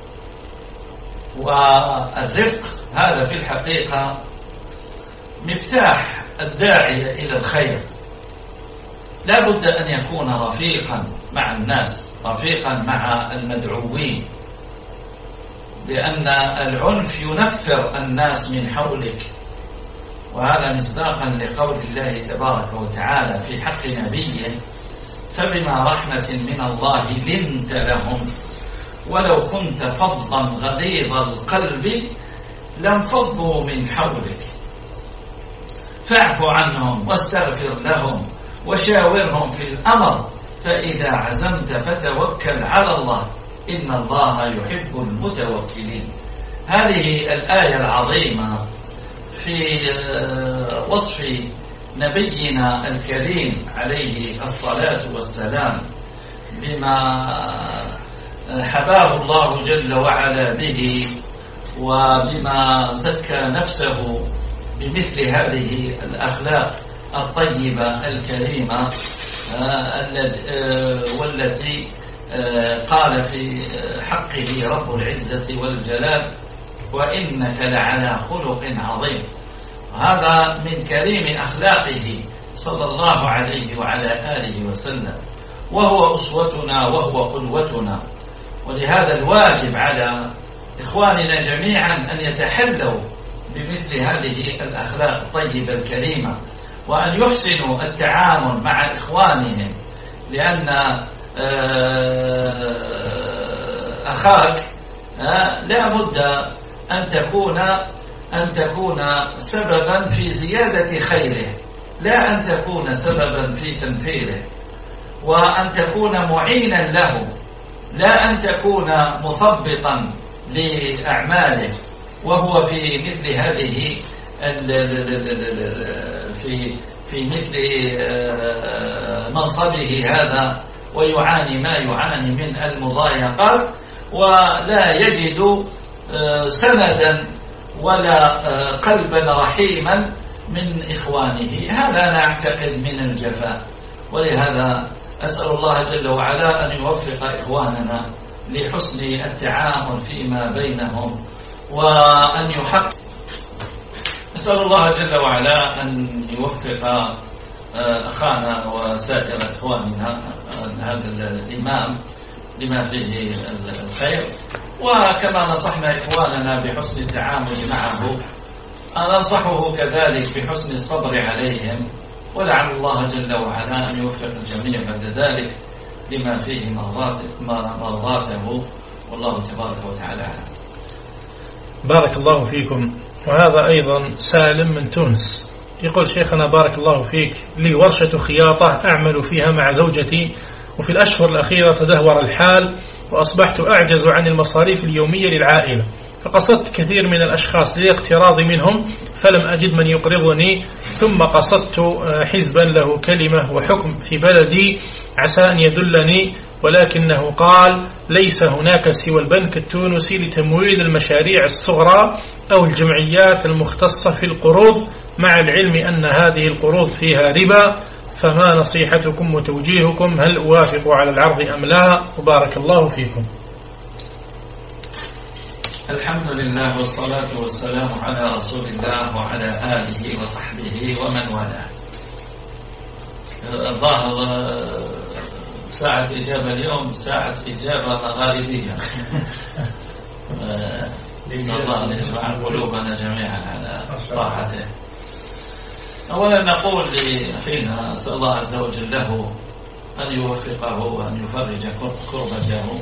والرفق هذا في الحقيقة مفتاح الداعية إلى الخير. لا بد أن يكون رفيقا مع الناس، رفيقا مع المدعوين، لأن العنف ينفر الناس من حولك، وهذا مصداقا لقول الله تبارك وتعالى في حق نبيه: فبما رحمة من الله لنت لهم ولو كنت فظا غليظ القلب لانفضوا من حولك فاعف عنهم واستغفر لهم وشاورهم في الأمر فإذا عزمت فتوكل على الله إن الله يحب المتوكلين. هذه الآية العظيمة في وصف نبينا الكريم عليه الصلاة والسلام بما حباه الله جل وعلا به، وبما زكى نفسه بمثل هذه الأخلاق الطيبة الكريمة والتي قال في حقه رب العزة والجلال: وإنك لعلى خلق عظيم. هذا من كريم أخلاقه صلى الله عليه وعلى آله وسلم، وهو أسوتنا وهو قدوتنا. ولهذا الواجب على إخواننا جميعا أن يتحلوا بمثل هذه الأخلاق الطيبة الكريمة، وأن يحسنوا التعامل مع إخوانهم، لأن أخاك لا بد أن تكون أن تكون سببا في زيادة خيره، لا أن تكون سببا في تنفيره، وأن تكون معينا له، لا أن تكون مثبطا لأعماله، وهو في مثل هذه في في مثل منصبه هذا ويعاني ما يعاني من المضايقات، ولا يجد سندا ولا قلبا رحيما من إخوانه، هذا أنا أعتقد من الجفاء. ولهذا أسأل الله جل وعلا أن يوفق إخواننا لحسن التعامل فيما بينهم، وأن يحقق أسأل الله جل وعلا أن يوفق أخانا وسائر إخواننا هذا الإمام لما فيه الخير. وكما نصحنا إخواننا بحسن التعامل معه، أنا أنصحه كذلك بحسن الصبر عليهم، ولعل الله جل وعلا أن يوفق الجميع بعد ذلك لما فيه مرضاته، والله تبارك وتعالى. بارك الله فيكم. وهذا أيضا سالم من تونس يقول: شيخنا بارك الله فيك، لي ورشة خياطة أعمل فيها مع زوجتي، وفي الأشهر الأخيرة تدهور الحال وأصبحت أعجز عن المصاريف اليومية للعائلة، فقصدت كثير من الأشخاص لاقتراض منهم فلم أجد من يقرضني، ثم قصدت حزبا له كلمة وحكم في بلدي عسى أن يدلني، ولكنه قال ليس هناك سوى البنك التونسي لتمويل المشاريع الصغرى أو الجمعيات المختصة في القروض، مع العلم أن هذه القروض فيها ربا، فما نصيحتكم وتوجيهكم؟ هل أوافق على العرض أم لا؟ وبارك الله فيكم. الحمد لله والصلاة والسلام على رسول الله وعلى آله وصحبه ومن والاه. الظاهر ساعة إجابة اليوم ساعة إجابة مغاربية. الله أن يجمع قلوبنا جميعا على طاعته. أولا نقول لأخينا أسأل الله عز وجل له أن يوفقه وأن يفرج كربته.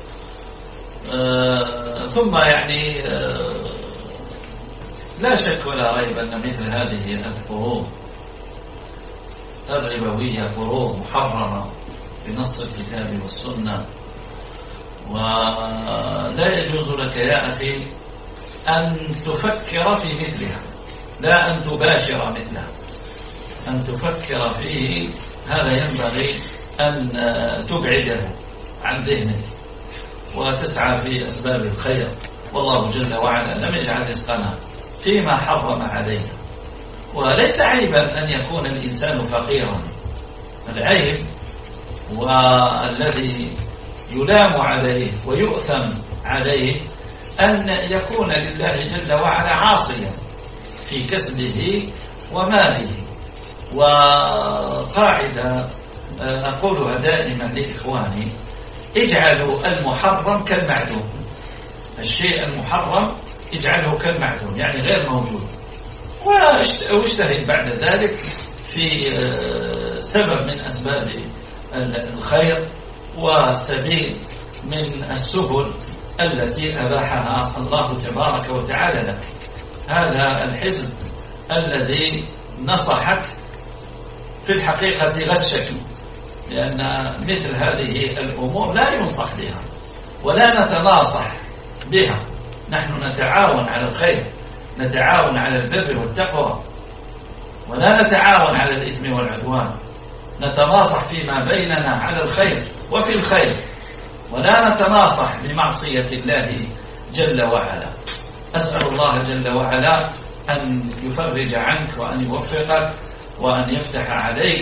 آه ثم يعني آه لا شك ولا ريب أن مثل هذه القروض الربوية قروض محرمة بنص الكتاب والسنة، ولا يجوز لك يا أخي أن تفكر في مثلها، لا أن تباشر مثلها، أن تفكر فيه هذا ينبغي أن تبعده عن ذهنك وتسعى في أسباب الخير. والله جل وعلا لم يجعل رزقنا فيما حرم علينا، وليس عيبا أن يكون الإنسان فقيرا. العيب والذي يلام عليه ويؤثم عليه أن يكون لله جل وعلا عاصيا في كسبه وماله. وقاعدة أقولها دائما لإخواني: اجعلوا المحرم كالمعدوم. الشيء المحرم اجعله كالمعدوم، يعني غير موجود، واجتهد بعد ذلك في سبب من أسباب الخير وسبيل من السبل التي أباحها الله تبارك وتعالى لك. هذا الحزب الذي نصحك في الحقيقة غشك، لأن مثل هذه الأمور لا ينصح بها ولا نتناصح بها. نحن نتعاون على الخير، نتعاون على البر والتقوى، ولا نتعاون على الإثم والعدوان. نتناصح فيما بيننا على الخير وفي الخير، ولا نتناصح بمعصية الله جل وعلا. أسأل الله جل وعلا أن يفرج عنك وأن يوفقك وأن يفتح عليك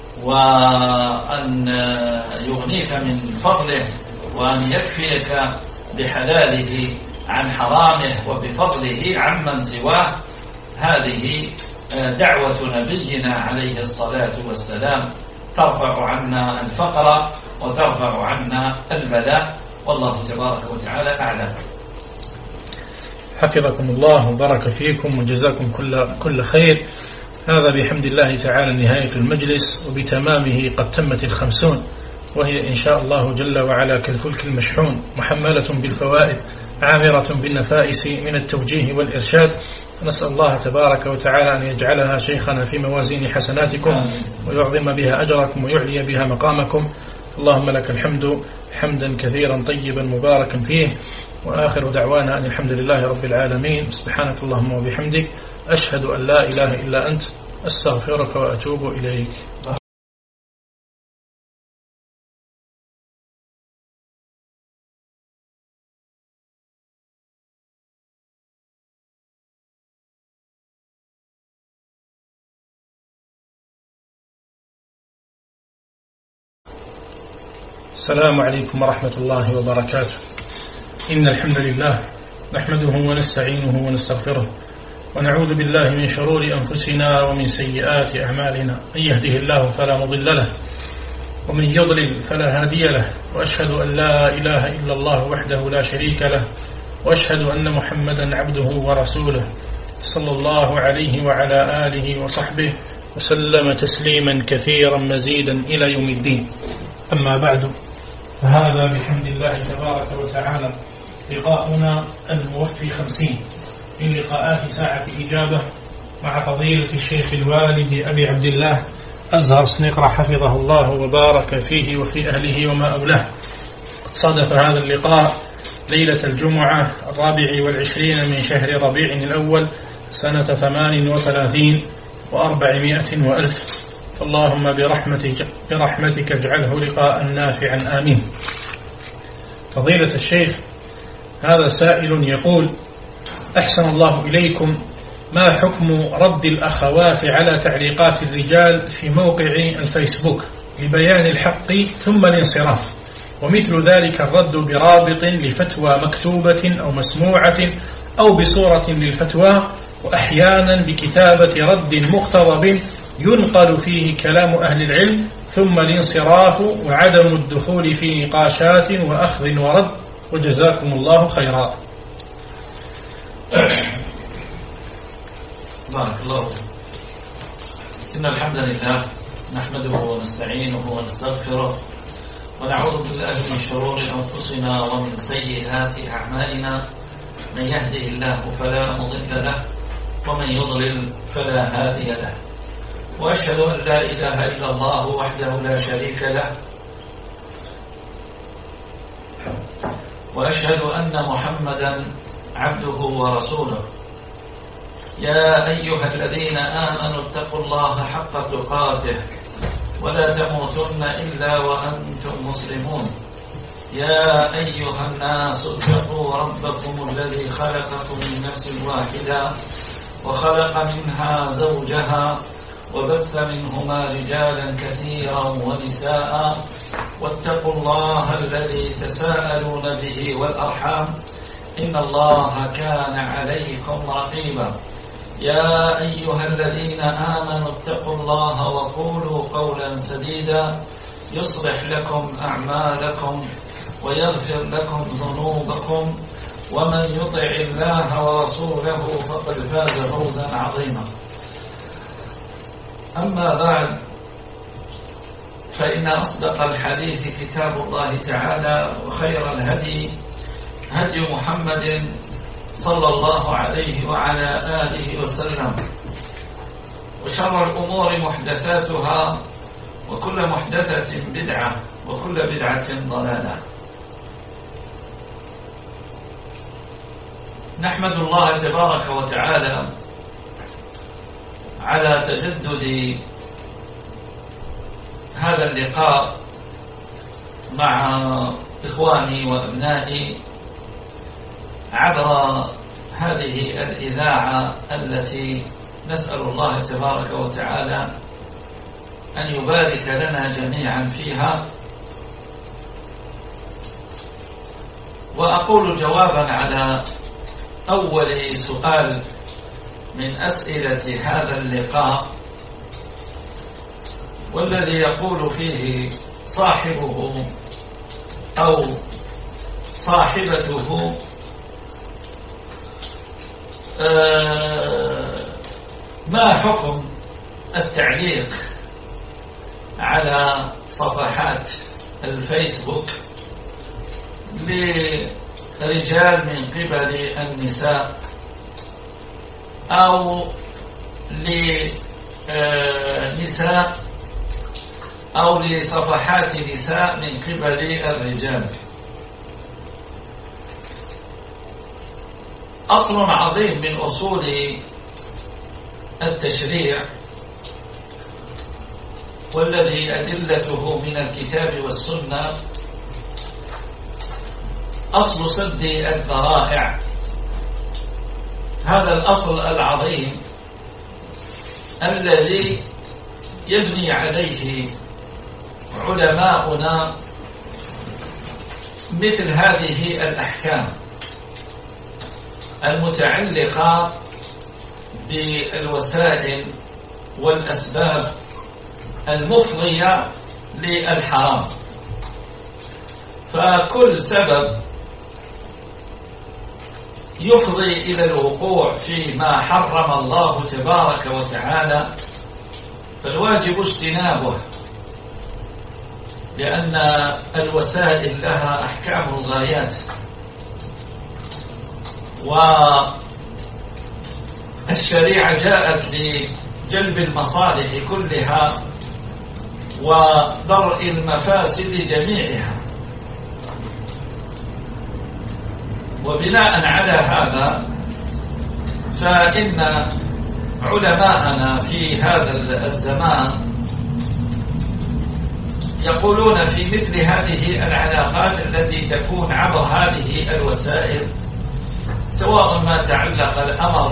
وأن يغنيك من فضله وأن يكفيك بحلاله عن حرامه وبفضله عمن سواه. هذه دعوة نبينا عليه الصلاة والسلام ترفع عنا الفقر وترفع عنا البلاء، والله تبارك وتعالى أعلم. حفظكم الله وبارك فيكم وجزاكم كل كل خير. هذا بحمد الله تعالى نهاية المجلس، وبتمامه قد تمت الخمسون، وهي إن شاء الله جل وعلا كالفلك المشحون، محملة بالفوائد عامرة بالنفائس من التوجيه والإرشاد. نسأل الله تبارك وتعالى أن يجعلها شيخنا في موازين حسناتكم ويعظم بها أجركم ويعلي بها مقامكم. اللهم لك الحمد حمدا كثيرا طيبا مباركا فيه، وآخر دعوانا أن الحمد لله رب العالمين. سبحانك اللهم وبحمدك، أشهد أن لا إله إلا أنت، أستغفرك وأتوب إليك. السلام عليكم ورحمة الله وبركاته. إن الحمد لله نحمده ونستعينه ونستغفره ونعوذ بالله من شرور أنفسنا ومن سيئات أعمالنا، من يهده الله فلا مضل له ومن يضلل فلا هادي له، وأشهد أن لا إله إلا الله وحده لا شريك له، وأشهد أن محمدا عبده ورسوله صلى الله عليه وعلى آله وصحبه وسلم تسليما كثيرا مزيدا إلى يوم الدين. أما بعد، فهذا بحمد الله تبارك وتعالى لقاؤنا الموفي خمسين من لقاءات ساعة إجابة مع فضيلة الشيخ الوالد أبي عبد الله أزهر سنقرة حفظه الله وبارك فيه وفي أهله وما أولاه. صادف هذا اللقاء ليلة الجمعة الرابع والعشرين من شهر ربيع الأول سنة ثمان وثلاثين وأربعمائة وألف، فاللهم برحمتك, برحمتك اجعله لقاء نافعا آمين. فضيلة الشيخ، هذا سائل يقول: أحسن الله إليكم، ما حكم رد الأخوات على تعليقات الرجال في موقع الفيسبوك لبيان الحق ثم الانصراف، ومثل ذلك الرد برابط لفتوى مكتوبة أو مسموعة أو بصورة للفتوى، وأحيانا بكتابة رد مقتضب ينقل فيه كلام أهل العلم، ثم الانصراف وعدم الدخول في نقاشات وأخذ ورد، وجزاكم الله خيرا. بارك الله. إن الحمد لله نحمده ونستعينه ونستغفره ونعوذ بالله من شرور أنفسنا ومن سيئات أعمالنا، من يهده الله فلا مضل له ومن يضلل فلا هادي له، وأشهد أن لا إله إلا الله وحده لا شريك له، وأشهد أن محمدا عبده ورسوله. يا أيها الذين آمنوا اتقوا الله حق تقاته ولا تموتن إلا وأنتم مسلمون. يا أيها الناس اتقوا ربكم الذي خلقكم من نفس واحدة وخلق منها زوجها وبث منهما رجالا كثيرا ونساء، واتقوا الله الذي تساءلون به والأرحام، إن الله كان عليكم رقيبا. يا أيها الذين آمنوا اتقوا الله وقولوا قولا سديدا يصلح لكم أعمالكم ويغفر لكم ذنوبكم، ومن يطع الله ورسوله فقد فاز فوزا عظيما. أما بعد، فإن أصدق الحديث كتاب الله تعالى، وخير الهدي هدي محمد صلى الله عليه وعلى آله وسلم، وشر الأمور محدثاتها، وكل محدثة بدعة، وكل بدعة ضلالة. نحمد الله تبارك وتعالى على تجدد هذا اللقاء مع إخواني وأبنائي عبر هذه الإذاعة التي نسأل الله تبارك وتعالى أن يبارك لنا جميعا فيها. وأقول جوابا على أول سؤال من أسئلة هذا اللقاء، والذي يقول فيه صاحبه أو صاحبته: ما حكم التعليق على صفحات الفيسبوك لرجال من قبل النساء أو لنساء أو لصفحات نساء من قبل الرجال؟ أصل عظيم من أصول التشريع، والذي أدلته من الكتاب والسنة، أصل سد الذرائع. هذا الأصل العظيم الذي يبني عليه علماؤنا مثل هذه الأحكام المتعلقة بالوسائل والأسباب المفضية للحرام. فكل سبب يفضي إلى الوقوع فيما حرم الله تبارك وتعالى فالواجب اجتنابه، لأن الوسائل لها أحكام الغايات، والشريعة جاءت لجلب المصالح كلها ودرء المفاسد جميعها. وبناء على هذا فإن علماءنا في هذا الزمان يقولون في مثل هذه العلاقات التي تكون عبر هذه الوسائل، سواء ما تعلق الأمر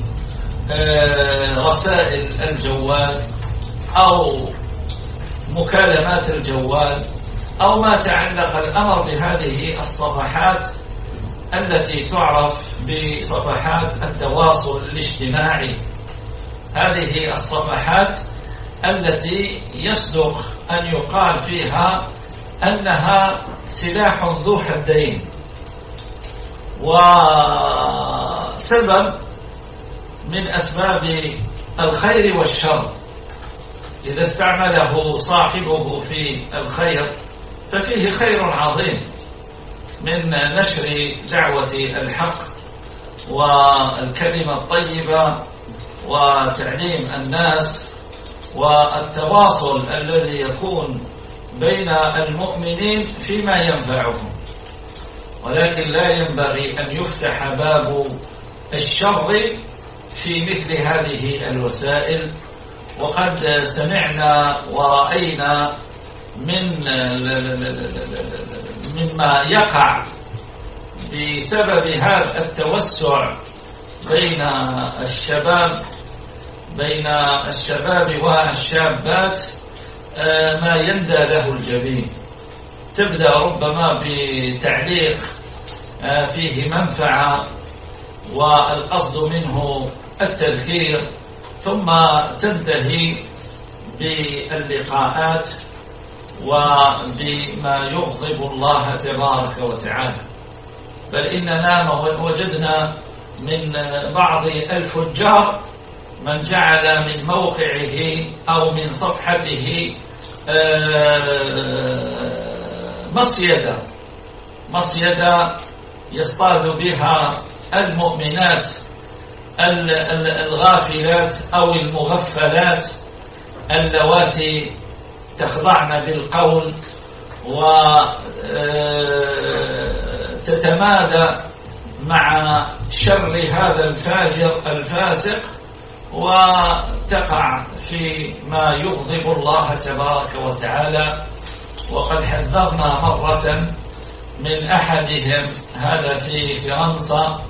برسائل الجوال أو مكالمات الجوال، أو ما تعلق الأمر بهذه الصفحات التي تعرف بصفحات التواصل الاجتماعي، هذه الصفحات التي يصدق أن يقال فيها أنها سلاح ذو حدين وسبب من أسباب الخير والشر. إذا استعمله صاحبه في الخير ففيه خير عظيم من نشر دعوة الحق والكلمة الطيبة وتعليم الناس والتواصل الذي يكون بين المؤمنين فيما ينفعهم، ولكن لا ينبغي أن يفتح باب الشر في مثل هذه الوسائل. وقد سمعنا ورأينا من مما يقع بسبب هذا التوسع بين الشباب بين الشباب والشابات ما يندى له الجبين. تبدأ ربما بتعليق فيه منفعة والقصد منه التذكير، ثم تنتهي باللقاءات وبما يغضب الله تبارك وتعالى. بل إننا وجدنا من بعض الفجار من جعل من موقعه أو من صفحته مصيدة مصيدة يصطاد بها المؤمنات الغافلات أو المغفلات اللواتي تخضعن بالقول وتتمادى مع شر هذا الفاجر الفاسق وتقع في ما يغضب الله تبارك وتعالى. وقد حذرنا مرة من أحدهم هذا في فرنسا،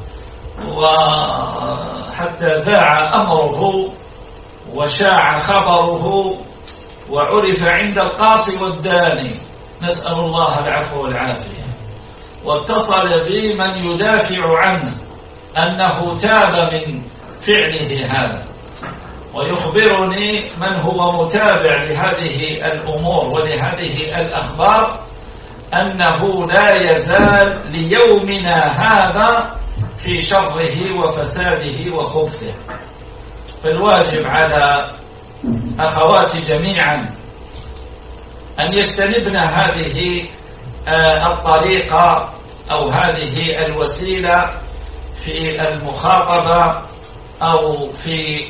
وحتى ذاع أمره وشاع خبره وعرف عند القاصي والداني، نسأل الله العفو والعافية. واتصل بي من يدافع عنه أنه تاب من فعله هذا، ويخبرني من هو متابع لهذه الأمور ولهذه الأخبار أنه لا يزال ليومنا هذا في شره وفساده وخبثه. فالواجب على أخواتي جميعا أن يجتنبن هذه الطريقة أو هذه الوسيلة في المخاطبة أو في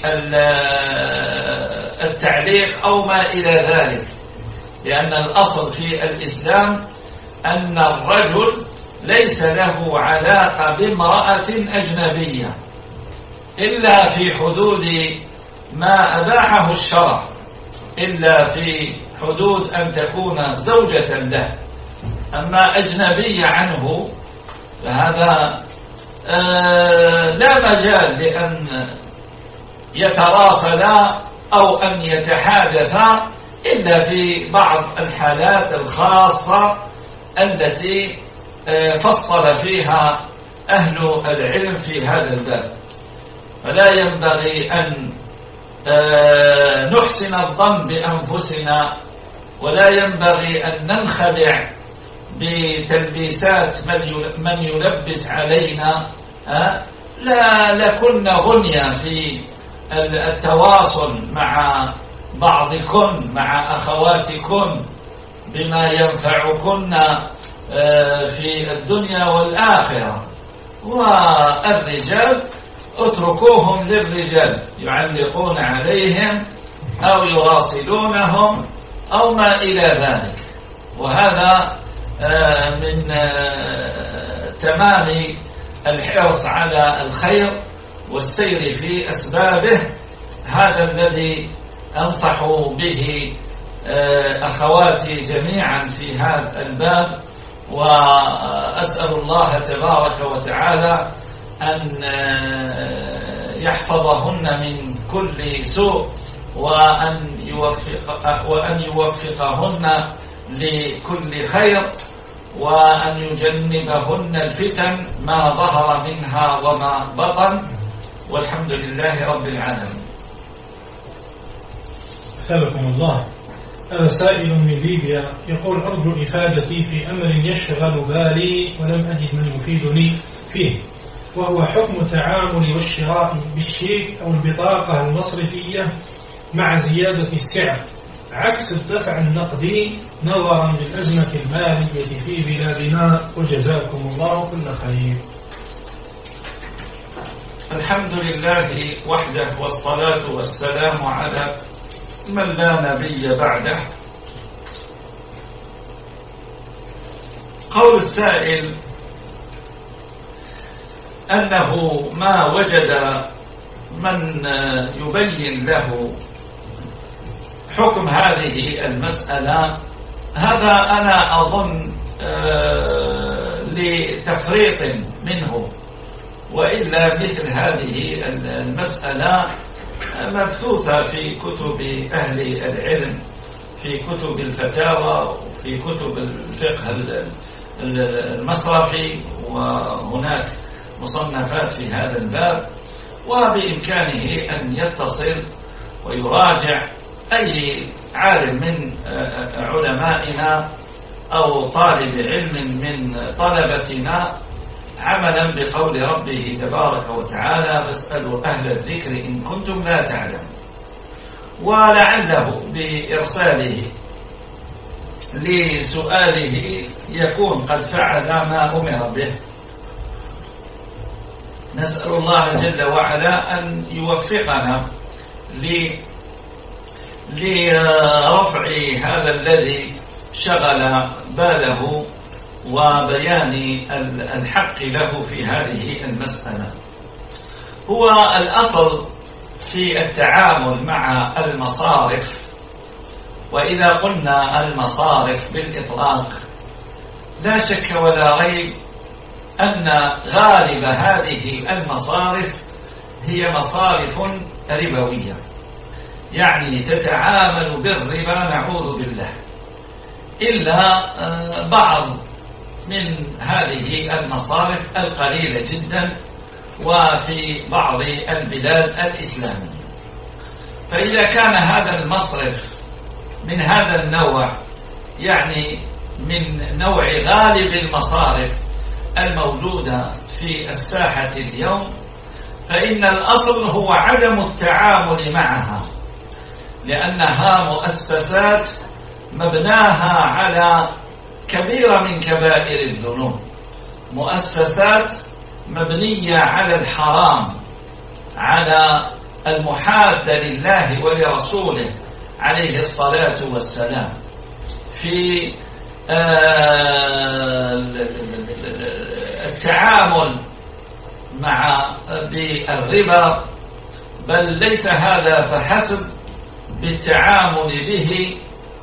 التعليق أو ما إلى ذلك، لأن الأصل في الإسلام أن الرجل ليس له علاقة بامرأة أجنبية إلا في حدود ما أباحه الشرع، إلا في حدود أن تكون زوجة له. أما أجنبية عنه فهذا آه لا مجال لأن يتراسلا أو أن يتحادثا إلا في بعض الحالات الخاصة التي فصل فيها أهل العلم في هذا الباب. فلا ينبغي أن نحسن الظن بأنفسنا، ولا ينبغي أن ننخدع بتلبيسات من يلبس علينا. لا لكن غنية في التواصل مع بعضكن، مع أخواتكن، بما ينفعكن في الدنيا والآخرة. والرجال اتركوهم للرجال، يعلقون عليهم أو يراسلونهم أو ما إلى ذلك. وهذا من تمام الحرص على الخير والسير في أسبابه. هذا الذي أنصح به أخواتي جميعا في هذا الباب، وأسأل الله تبارك وتعالى أن يحفظهن من كل سوء، وأن يوفق وأن يوفقهن لكل خير، وأن يجنبهن الفتن ما ظهر منها وما بطن. والحمد لله رب العالمين. أسألكم الله. هذا سائل من ليبيا يقول: أرجو إفادتي في أمر يشغل بالي ولم أجد من يفيدني فيه، وهو حكم التعامل والشراء بالشيك أو البطاقة المصرفية مع زيادة السعر عكس الدفع النقدي نظرا للأزمة المالية في بلادنا، وجزاكم الله كل خير. الحمد لله وحده، والصلاة والسلام على من لا نبي بعده. قول السائل أنه ما وجد من يبين له حكم هذه المسألة، هذا أنا أظن لتفريط منه، وإلا مثل هذه المسألة مبثوثة في كتب أهل العلم، في كتب الفتاوى، وفي كتب الفقه المصرفي، وهناك مصنفات في هذا الباب. وبإمكانه أن يتصل ويراجع أي عالم من علمائنا أو طالب علم من طلبتنا، عملا بقول ربه تبارك وتعالى: فاسألوا أهل الذكر إن كنتم لا تعلمون. ولعله بإرساله لسؤاله يكون قد فعل ما أمر به. نسأل الله جل وعلا أن يوفقنا لرفع هذا الذي شغل باله وبيان الحق له في هذه المسألة. هو الأصل في التعامل مع المصارف، وإذا قلنا المصارف بالإطلاق لا شك ولا ريب أن غالب هذه المصارف هي مصارف ربوية، يعني تتعامل بالربا، نعوذ بالله، إلا بعض من هذه المصارف القليلة جدا وفي بعض البلاد الإسلامية. فإذا كان هذا المصرف من هذا النوع، يعني من نوع غالب المصارف الموجودة في الساحة اليوم، فإن الأصل هو عدم التعامل معها، لأنها مؤسسات مبناها على كبيرة من كبائر الذنوب، مؤسسات مبنية على الحرام، على المحادة لله ولرسوله عليه الصلاة والسلام، في التعامل مع بالربا، بل ليس هذا فحسب، بالتعامل به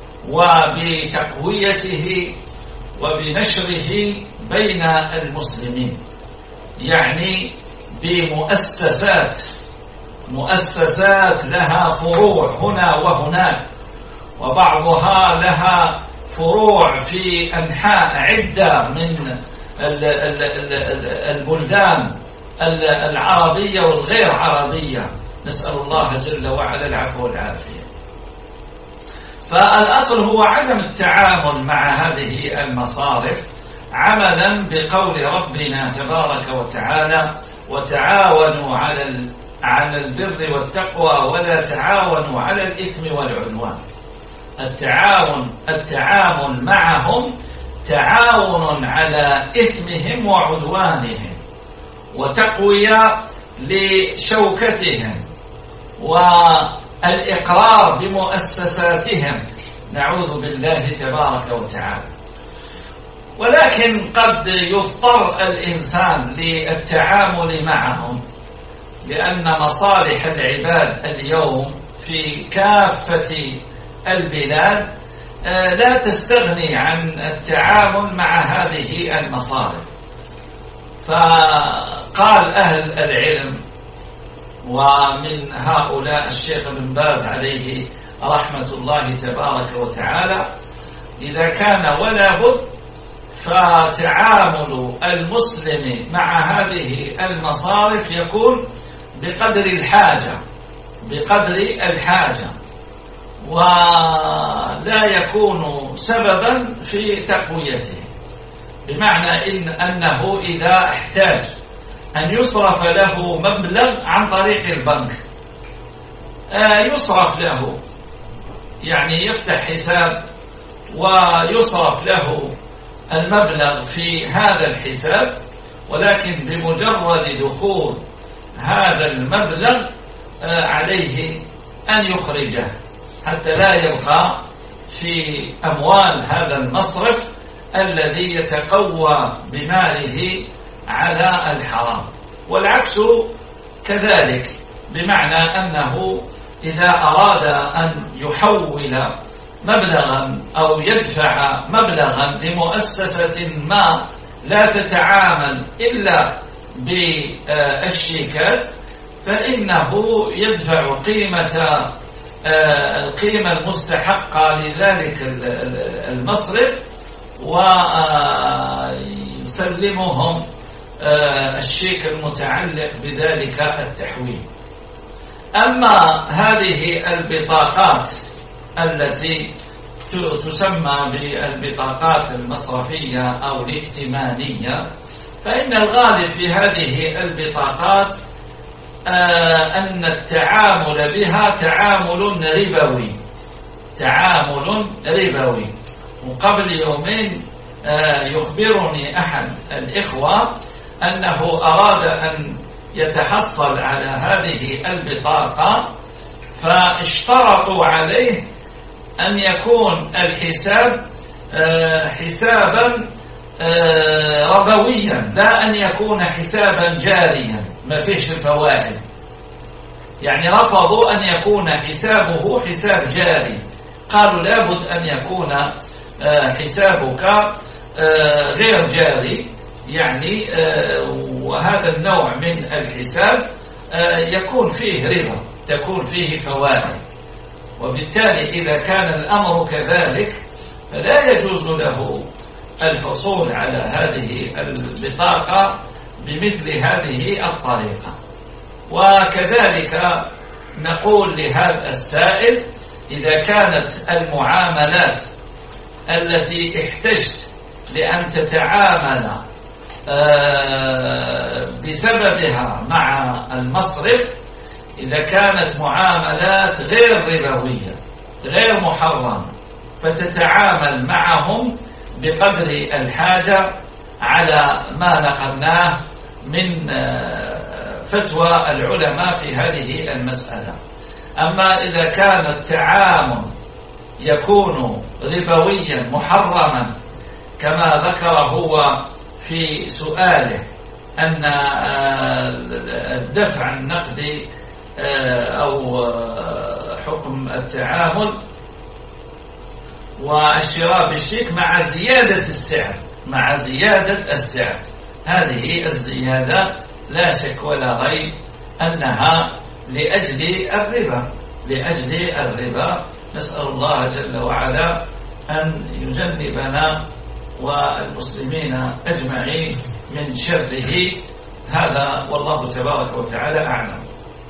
وبتقويته وبنشره بين المسلمين، يعني بمؤسسات مؤسسات لها فروع هنا وهناك، وبعضها لها فروع في أنحاء عدة من البلدان العربية والغير عربية، نسأل الله جل وعلا العفو والعافية. فالأصل هو عدم التعامل مع هذه المصارف عملا بقول ربنا تبارك وتعالى: وتعاونوا على على البر والتقوى ولا تعاونوا على الإثم والعدوان. التعاون التعامل معهم تعاون على إثمهم وعدوانهم وتقوية لشوكتهم والإقرار بمؤسساتهم، نعوذ بالله تبارك وتعالى. ولكن قد يضطر الإنسان للتعامل معهم، لأن مصالح العباد اليوم في كافة البلاد لا تستغني عن التعامل مع هذه المصالح. فقال أهل العلم، ومن هؤلاء الشيخ ابن باز عليه رحمة الله تبارك وتعالى: إذا كان ولا بد فتعامل المسلم مع هذه المصارف يكون بقدر الحاجة بقدر الحاجة ولا يكون سببا في تقويته، بمعنى إن أنه إذا احتاج أن يصرف له مبلغ عن طريق البنك يصرف له، يعني يفتح حساب ويصرف له المبلغ في هذا الحساب، ولكن بمجرد دخول هذا المبلغ عليه أن يخرجه حتى لا يبقى في أموال هذا المصرف الذي يتقوى بماله على الحرام. والعكس كذلك، بمعنى أنه إذا أراد أن يحول مبلغا أو يدفع مبلغا لمؤسسة ما لا تتعامل إلا بالشيكات، فإنه يدفع قيمة القيمة المستحقة لذلك المصرف ويسلمهم الشيك المتعلق بذلك التحويل. أما هذه البطاقات التي تسمى بالبطاقات المصرفية أو الائتمانية، فإن الغالب في هذه البطاقات أن التعامل بها تعامل ربوي تعامل ربوي. وقبل يومين يخبرني أحد الإخوة أنه أراد أن يتحصل على هذه البطاقة، فاشترطوا عليه أن يكون الحساب حسابا ربويا، لا أن يكون حسابا جاريا ما فيش الفوائد. يعني رفضوا أن يكون حسابه حساب جاري، قالوا لابد أن يكون حسابك غير جاري، يعني وهذا النوع من الحساب يكون فيه ربا، تكون فيه فوائد. وبالتالي إذا كان الأمر كذلك فلا يجوز له الحصول على هذه البطاقة بمثل هذه الطريقة. وكذلك نقول لهذا السائل: إذا كانت المعاملات التي احتجت لأن تتعامل بسببها مع المصرف، إذا كانت معاملات غير ربوية غير محرمة، فتتعامل معهم بقدر الحاجة على ما نقلناه من فتوى العلماء في هذه المسألة. أما إذا كان التعامل يكون ربويا محرما كما ذكر هو في سؤاله أن الدفع النقدي أو حكم التعامل والشراء بالشيك مع زيادة السعر مع زيادة السعر هذه الزيادة لا شك ولا ريب أنها لأجل الربا لأجل الربا. نسأل الله جل وعلا أن يجنبنا والمسلمين أجمعين من شره. هذا والله تبارك وتعالى أعلم.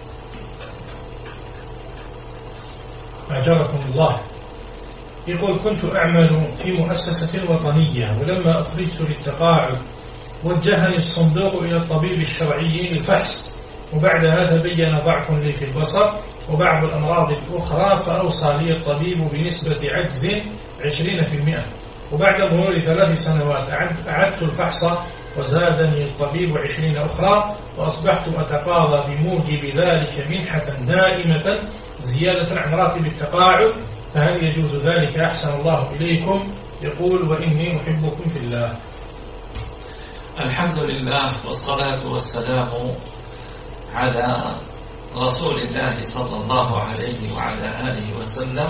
أجركم الله. يقول: كنت أعمل في مؤسسة وطنية، ولما أخرجت للتقاعد وجهني الصندوق إلى الطبيب الشرعي للفحص، وبعد هذا بين ضعف لي في البصر وبعض الأمراض الأخرى، فأوصى لي الطبيب بنسبة عجز عشرين بالمئة، وبعد مرور ثلاث سنوات أعدت الفحص وزادني الطبيب عشرين أخرى، وأصبحت أتقاضى بموجب ذلك منحة دائمة زيادة عن راتب التقاعد، فهل يجوز ذلك؟ أحسن الله إليكم. يقول: وإني محبكم في الله. الحمد لله والصلاة والسلام على رسول الله صلى الله عليه وعلى آله وسلم.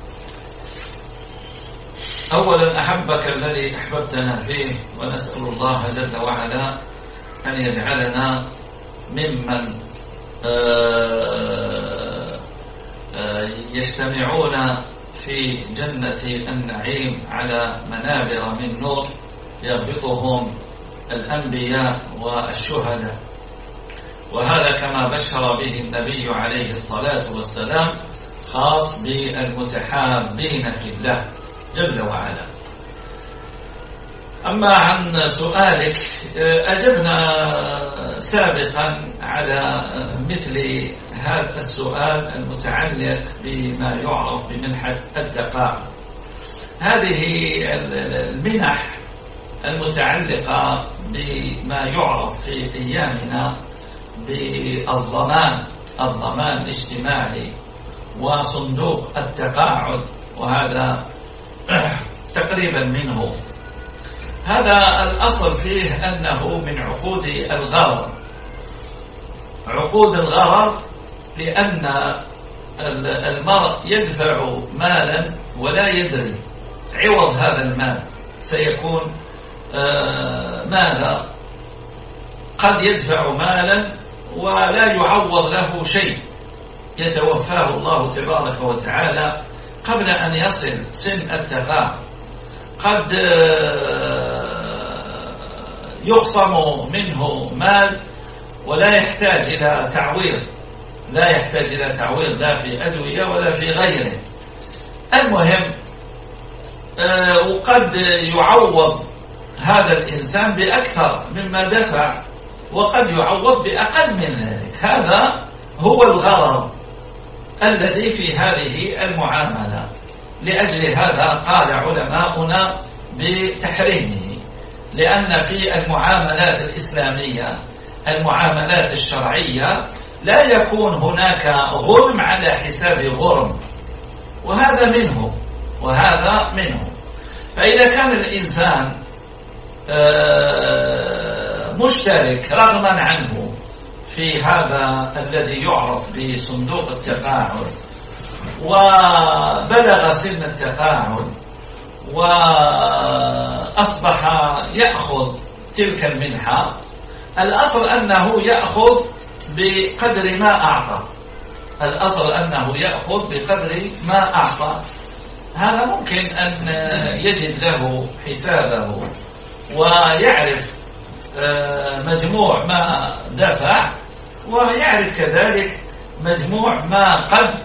أولا أحبك الذي أحببتنا فيه، ونسأل الله جل وعلا أن يجعلنا ممن يجتمعون في جنة النعيم على منابر من نور يربطهم الأنبياء والشهداء، وهذا كما بشر به النبي عليه الصلاة والسلام، خاص بالمتحابين في الله جل وعلا. أما عن سؤالك، أجبنا سابقا على مثل هذا السؤال المتعلق بما يعرف بمنحة التقاعد. هذه المنح المتعلقة بما يعرف في أيامنا بالضمان الضمان الاجتماعي وصندوق التقاعد، وهذا تقريبا منه. هذا الأصل فيه أنه من عقود الغرر، عقود الغرر، لأن المرء يدفع مالا ولا يدري عوض هذا المال سيكون آه ماذا. قد يدفع مالا ولا يعوض له شيء، يتوفاه الله تبارك وتعالى قبل أن يصل سن التقاعد. قد يخصم منه مال ولا يحتاج إلى تعويض، لا يحتاج إلى تعويض لا في أدوية ولا في غيره. المهم، وقد يعوض هذا الإنسان بأكثر مما دفع، وقد يعوض بأقل من ذلك. هذا هو الغرض الذي في هذه المعاملة. لأجل هذا قال علماؤنا بتحريمه، لأن في المعاملات الإسلامية، المعاملات الشرعية، لا يكون هناك غرم على حساب غرم، وهذا منه وهذا منه. فإذا كان الإنسان مشترك رغما عنه في هذا الذي يعرف بصندوق التقاعد، وبلغ سن التقاعد وأصبح يأخذ تلك المنحة، الأصل أنه يأخذ بقدر ما أعطى، الأصل أنه يأخذ بقدر ما أعطى. هذا ممكن أن يجد له حسابه ويعرف مجموع ما دفع، ويعرف كذلك مجموع ما قد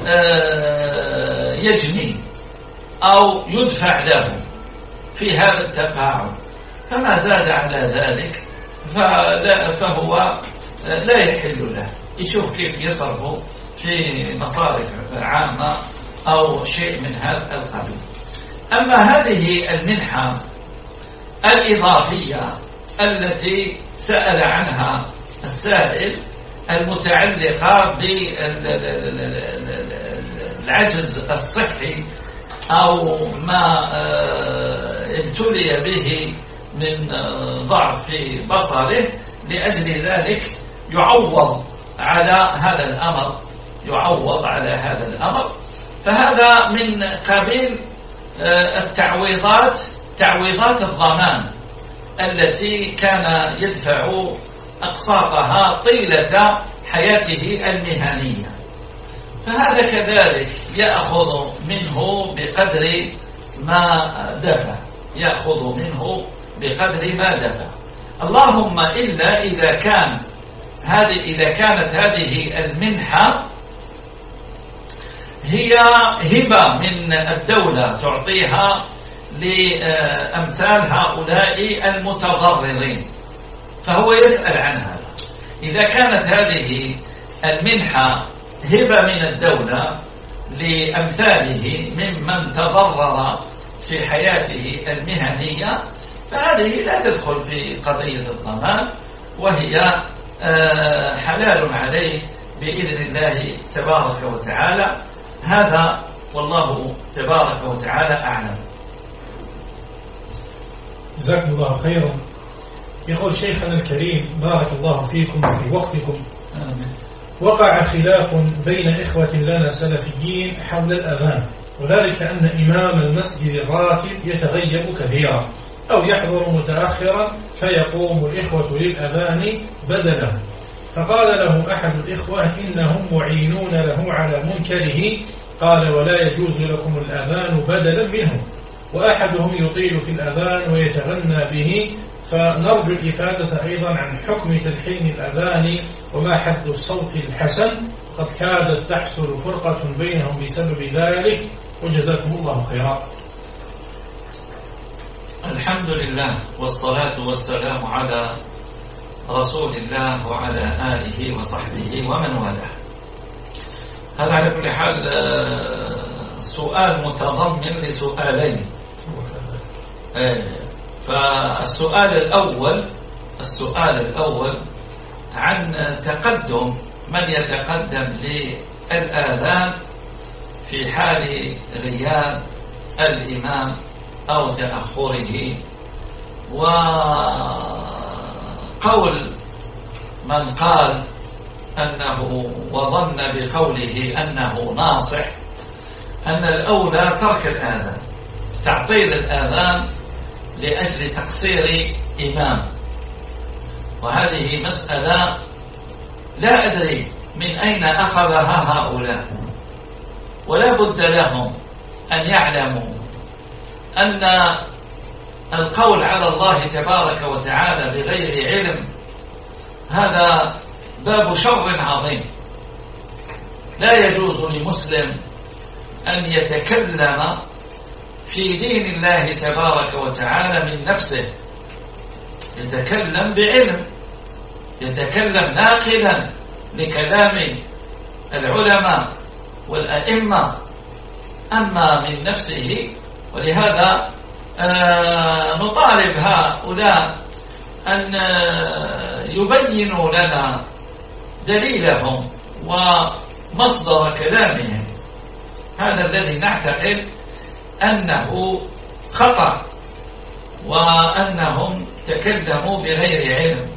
يجني أو يدفع له في هذا التقاعد. فما زاد على ذلك فهو لا يحل له، يشوف كيف يصرفه في مصارف عامة أو شيء من هذا القبيل. أما هذه المنحة الإضافية التي سأل عنها السائل، المتعلقة بالعجز الصحي أو ما ابتلي به من ضعف في بصره، لأجل ذلك يعوض على هذا الأمر، يعوض على هذا الأمر. فهذا من قبيل التعويضات، تعويضات الضمان التي كان يدفع أقساطها طيلة حياته المهنية. فهذا كذلك يأخذ منه بقدر ما دفع، يأخذ منه بقدر ما دفع. اللهم إلا إذا كان هذه إذا كانت هذه المنحة هي هبة من الدولة تعطيها لأمثال هؤلاء المتضررين، فهو يسأل عن هذا. إذا كانت هذه المنحة هبة من الدولة لأمثاله ممن تضرر في حياته المهنية، فهذه لا تدخل في قضية الضمان، وهي حلال عليه بإذن الله تبارك وتعالى. هذا والله تبارك وتعالى أعلم. جزاكم الله خيرا. يقول شيخنا الكريم بارك الله فيكم وفي وقتكم. آمين. وقع خلاف بين إخوة لنا سلفيين حول الأذان، وذلك أن إمام المسجد الراتب يتغيب كثيرا أو يحضر متأخرا فيقوم الإخوة للأذان بدله، فقال له أحد الإخوة إنهم معينون له على منكره، قال ولا يجوز لكم الأذان بدلا منه، وأحدهم يطيل في الأذان ويتغنى به، فنرجو الإفادة أيضا عن حكم تلحين الأذان وما حد الصوت الحسن، قد كادت تحصل فرقة بينهم بسبب ذلك، وجزاكم الله خيرا. الحمد لله والصلاة والسلام على رسول الله وعلى آله وصحبه ومن والاه. هذا على كل حال سؤال متضمن لسؤالين. فالسؤال الأول السؤال الأول عن تقدم من يتقدم للآذان في حال غياب الإمام أو تأخره، وقول من قال أنه وظن بقوله أنه ناصح أن الأولى ترك الآذان، تعطيل الآذان لأجل تقصير إمام، وهذه مسألة لا أدري من أين أخذها هؤلاء، ولا بد لهم أن يعلموا أن القول على الله تبارك وتعالى بغير علم هذا باب شر عظيم. لا يجوز لمسلم أن يتكلم في دين الله تبارك وتعالى من نفسه، يتكلم بعلم، يتكلم ناقلا لكلام العلماء والأئمة، أما من نفسه. ولهذا نطالب هؤلاء أن يبينوا لنا دليلهم ومصدر كلامهم، هذا الذي نعتقد أنه خطأ، وأنهم تكلموا بغير علم،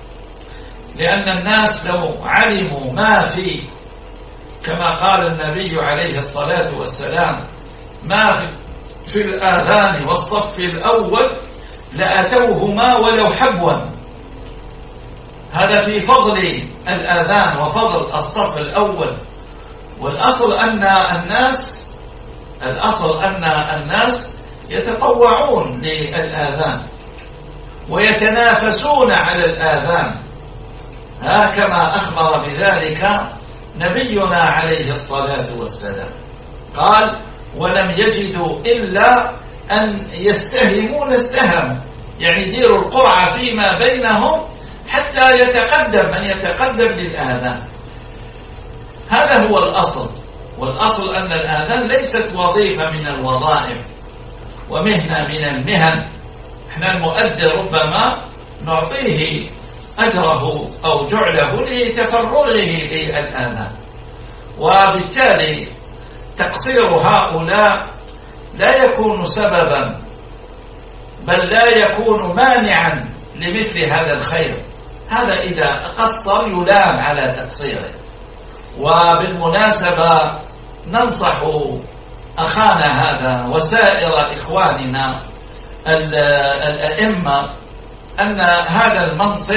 لأن الناس لو علموا ما في، كما قال النبي عليه الصلاة والسلام، ما في في الآذان والصف الأول لأتوهما ولو حبوا. هذا في فضل الآذان وفضل الصف الأول. والأصل أن الناس الأصل أن الناس يتطوعون للآذان ويتنافسون على الآذان، كما أخبر بذلك نبينا عليه الصلاة والسلام، قال ولم يجدوا إلا أن يستهموا لاستهموا، يعني يديروا القرعة فيما بينهم حتى يتقدم من يتقدم للآذان. هذا هو الأصل. والأصل أن الآذان ليست وظيفة من الوظائف ومهنة من المهن. احنا المؤذن ربما نعطيه أجره أو جعله لتفرغه للآذان، وبالتالي تقصير هؤلاء لا يكون سببا، بل لا يكون مانعا لمثل هذا الخير. هذا إذا قصر يلام على تقصيره. وبالمناسبة ننصح أخانا هذا وسائر إخواننا الأئمة أن هذا المنصب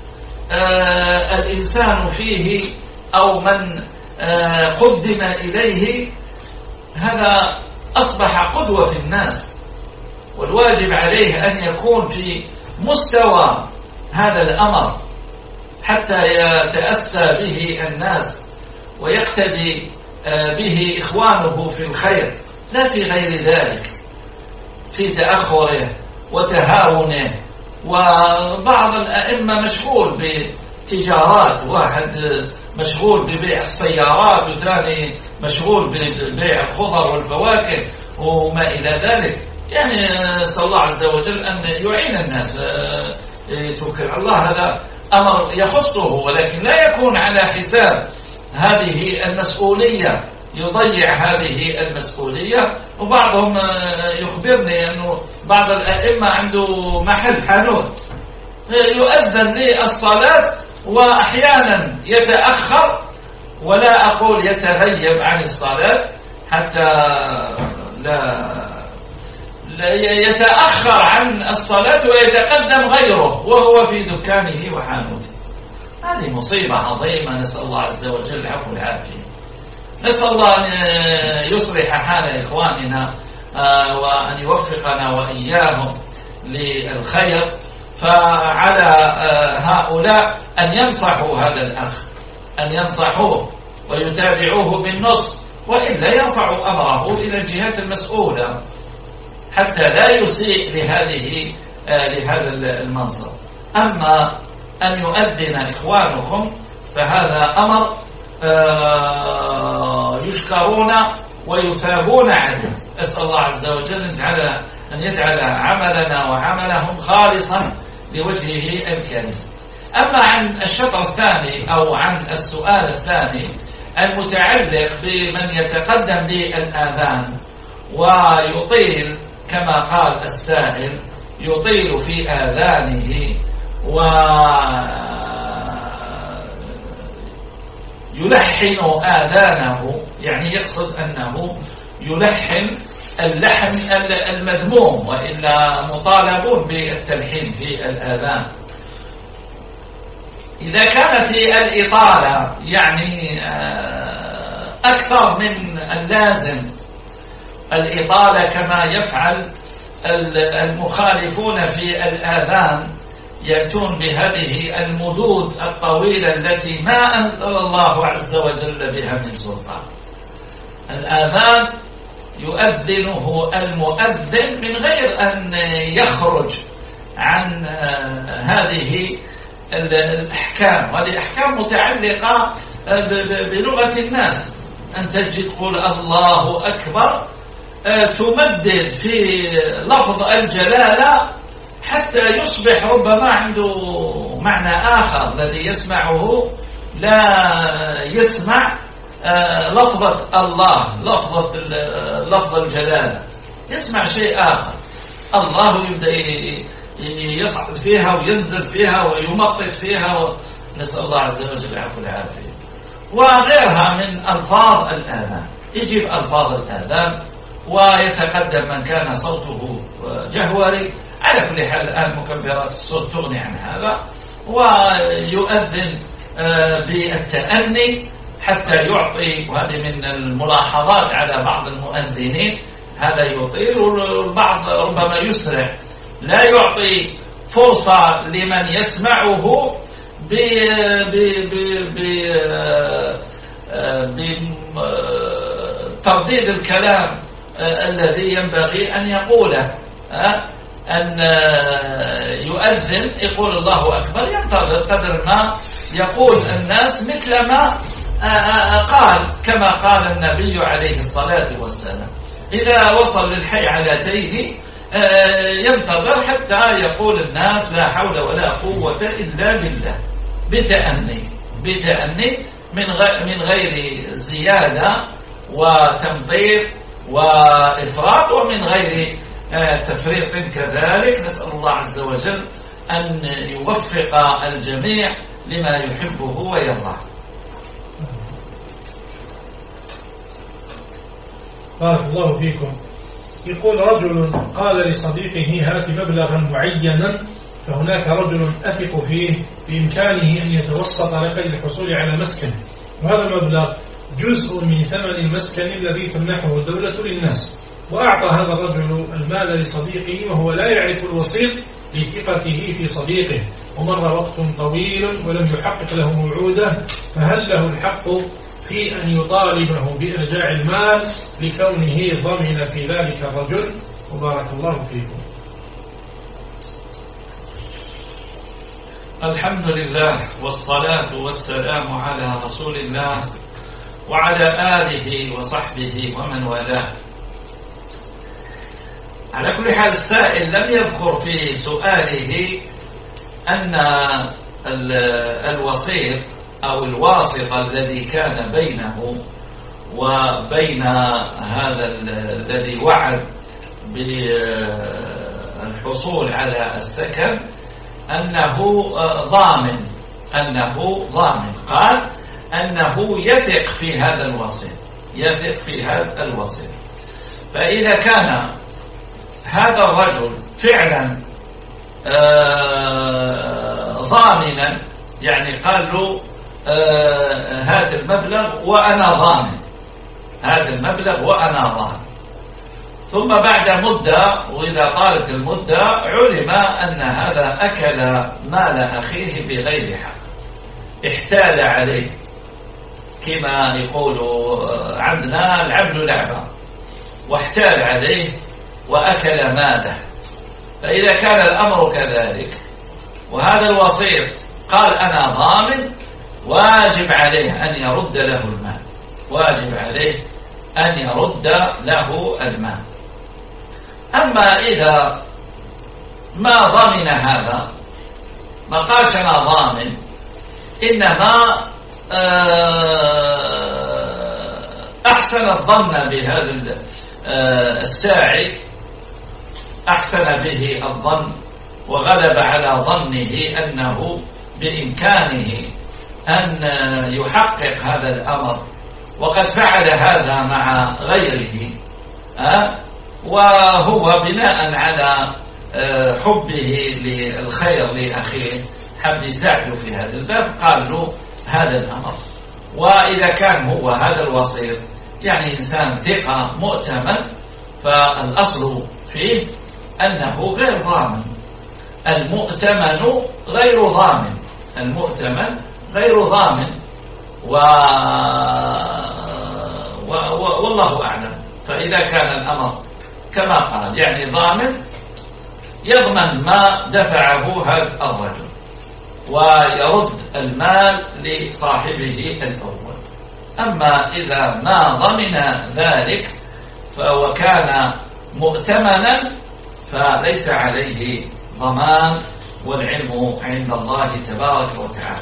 الإنسان فيه أو من قدم إليه هذا أصبح قدوة في الناس، والواجب عليه أن يكون في مستوى هذا الأمر حتى يتأسى به الناس ويقتدي به إخوانه في الخير، لا في غير ذلك، في تأخره وتهاونه. وبعض الأئمة مشغول بتجارات، واحد مشغول ببيع السيارات وثاني مشغول ببيع الخضر والفواكه وما إلى ذلك. يعني نسأل الله عز وجل أن يعين الناس، يتوكل على الله، هذا أمر يخصه، ولكن لا يكون على حساب هذه المسؤولية، يضيع هذه المسؤولية. وبعضهم يخبرني أنه بعض الأئمة عنده محل حانوت يؤذن للصلاة وأحيانا يتأخر، ولا أقول يتغيب عن الصلاة حتى لا يتأخر عن الصلاة ويتقدم غيره وهو في دكانه وحانوته. هذه مصيبة عظيمة، نسأل الله عز وجل العفو والعافية. نسأل الله أن يصلح حال إخواننا وأن يوفقنا وإياهم للخير. فعلى هؤلاء أن ينصحوا هذا الأخ، أن ينصحوه ويتابعوه بالنصح، وإلا يرفعوا أمره إلى الجهات المسؤولة حتى لا يسيء لهذه لهذا المنصب. أما أن يؤذن إخوانكم فهذا أمر يشكرون ويثابون عليه. أسأل الله عز وجل أن يجعل عملنا وعملهم خالصا لوجهه الكريم. أما عن الشطر الثاني أو عن السؤال الثاني المتعلق بمن يتقدم بالآذان ويطيل كما قال السائل، يطيل في آذانه ويلحن آذانه، يعني يقصد أنه يلحن اللحن المذموم، وإلا مطالبون بالتلحين في الآذان. إذا كانت الإطالة يعني أكثر من اللازم، الإطالة كما يفعل المخالفون في الآذان، يأتون بهذه المدود الطويلة التي ما أنزل الله عز وجل بها من سلطان. الآذان يؤذنه المؤذن من غير أن يخرج عن هذه الأحكام، وهذه أحكام متعلقة بلغة الناس. أن تجد تقول الله أكبر، تمدد في لفظ الجلالة حتى يصبح ربما عنده معنى آخر، الذي يسمعه لا يسمع لفظة الله، لفظة لفظ الجلالة، يسمع شيء آخر. الله يبدأ يصعد فيها وينزل فيها ويمطط فيها، نسأل الله عز وجل العفو والعافية. وغيرها من ألفاظ الآذان، يجيب ألفاظ الآذان ويتقدم من كان صوته جهوري. على كل حال الآن مكبرات الصوت تغني عن هذا، ويؤذن بالتأني حتى يعطي، وهذه من الملاحظات على بعض المؤذنين، هذا يطيل والبعض ربما يسرع، لا يعطي فرصة لمن يسمعه بترديد الكلام الذي ينبغي أن يقوله. أن يؤذن يقول الله أكبر، ينتظر قدر ما يقول الناس مثل ما قال، كما قال النبي عليه الصلاة والسلام، إذا وصل للحي علتين ينتظر حتى يقول الناس لا حول ولا قوة إلا بالله، بتأني بتأني من غير زيادة وتمطيط وإفراط، ومن غير تفريط كذلك. نسأل الله عز وجل أن يوفق الجميع لما يحبه ويرضاه. بارك الله فيكم. يقول رجل قال لصديقه هات مبلغا معينا، فهناك رجل أثق فيه بإمكانه أن يتوسط لكي الحصول على مسكن، وهذا المبلغ جزء من ثمن المسكن الذي تمنحه الدولة للناس، وأعطى هذا الرجل المال لصديقه وهو لا يعرف الوسيط لثقته في صديقه، ومر وقت طويل ولم يحقق له موعوده، فهل له الحق في أن يطالبه بإرجاع المال لكونه ضمن في ذلك الرجل؟ وبارك الله فيكم. الحمد لله والصلاة والسلام على رسول الله وعلى آله وصحبه ومن والاه. على كل حال السائل لم يذكر في سؤاله أن الوسيط أو الواسط الذي كان بينه وبين هذا الذي وعد بالحصول على السكن أنه ضامن أنه ضامن قال أنه يثق في هذا الوسيط يثق في هذا الوسيط. فإذا كان هذا الرجل فعلا ضامنا، يعني قال له هذا المبلغ وأنا ضامن هذا المبلغ وأنا ضامن، ثم بعد مدة وإذا طالت المدة علم أن هذا أكل مال أخيه بغير حق، احتال عليه كما يقول عندنا العبد لعبة، واحتال عليه وأكل ماله. فإذا كان الأمر كذلك وهذا الوسيط قال أنا ضامن، واجب عليه أن يرد له المال واجب عليه أن يرد له المال. أما إذا ما ضمن هذا، ما قالش أنا ضامن، إنما أحسن الظن بهذا الساعي، أحسن به الظن وغلب على ظنه أنه بإمكانه أن يحقق هذا الأمر، وقد فعل هذا مع غيره، وهو بناء على حبه للخير لأخيه حب يساعده في هذا الباب قال له هذا الأمر. وإذا كان هو هذا الوسيط يعني إنسان ثقة مؤتمن، فالأصل فيه أنه غير ضامن. المؤتمن غير ضامن المؤتمن غير ضامن و... و... و... والله أعلم. فإذا كان الأمر كما قال يعني ضامن، يضمن ما دفعه هذا الرجل ويرد المال لصاحبه الأول. أما إذا ما ضمن ذلك وكان مؤتمنا فليس عليه ضمان، والعلم عند الله تبارك وتعالى.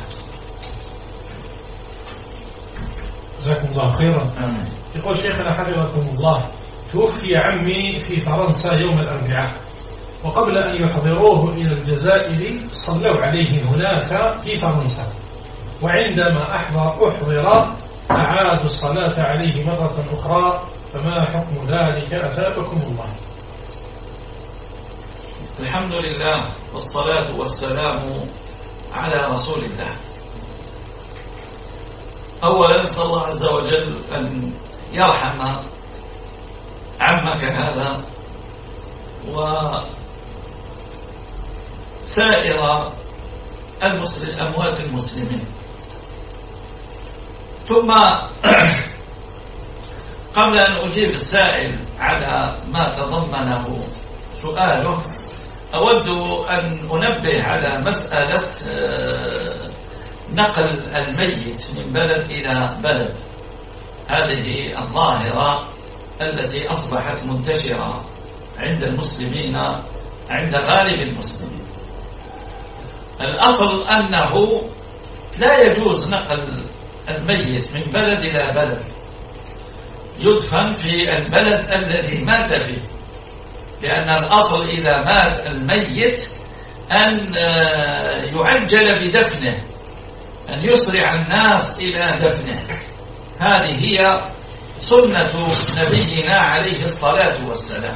جزاكم الله خيرا. آمين. يقول شيخنا حفظكم الله، توفي عمي في فرنسا يوم الأربعاء، وقبل أن يحضروه إلى الجزائر صلوا عليه هناك في فرنسا، وعندما أحضر أحضر أعادوا الصلاة عليه مرة أخرى، فما حكم ذلك أثابكم الله؟ الحمد لله والصلاة والسلام على رسول الله. أولا نسأل الله عز وجل أن يرحم عمك هذا وسائر المسلم أموات المسلمين. ثم قبل أن أجيب السائل على ما تضمنه سؤاله، أود أن أنبه على مسألة نقل الميت من بلد إلى بلد. هذه الظاهرة التي أصبحت منتشرة عند المسلمين، عند غالب المسلمين. الأصل أنه لا يجوز نقل الميت من بلد إلى بلد، يدفن في البلد الذي مات فيه، لأن الأصل إذا مات الميت أن يعجل بدفنه، أن يسرع الناس إلى دفنه. هذه هي سنة نبينا عليه الصلاة والسلام.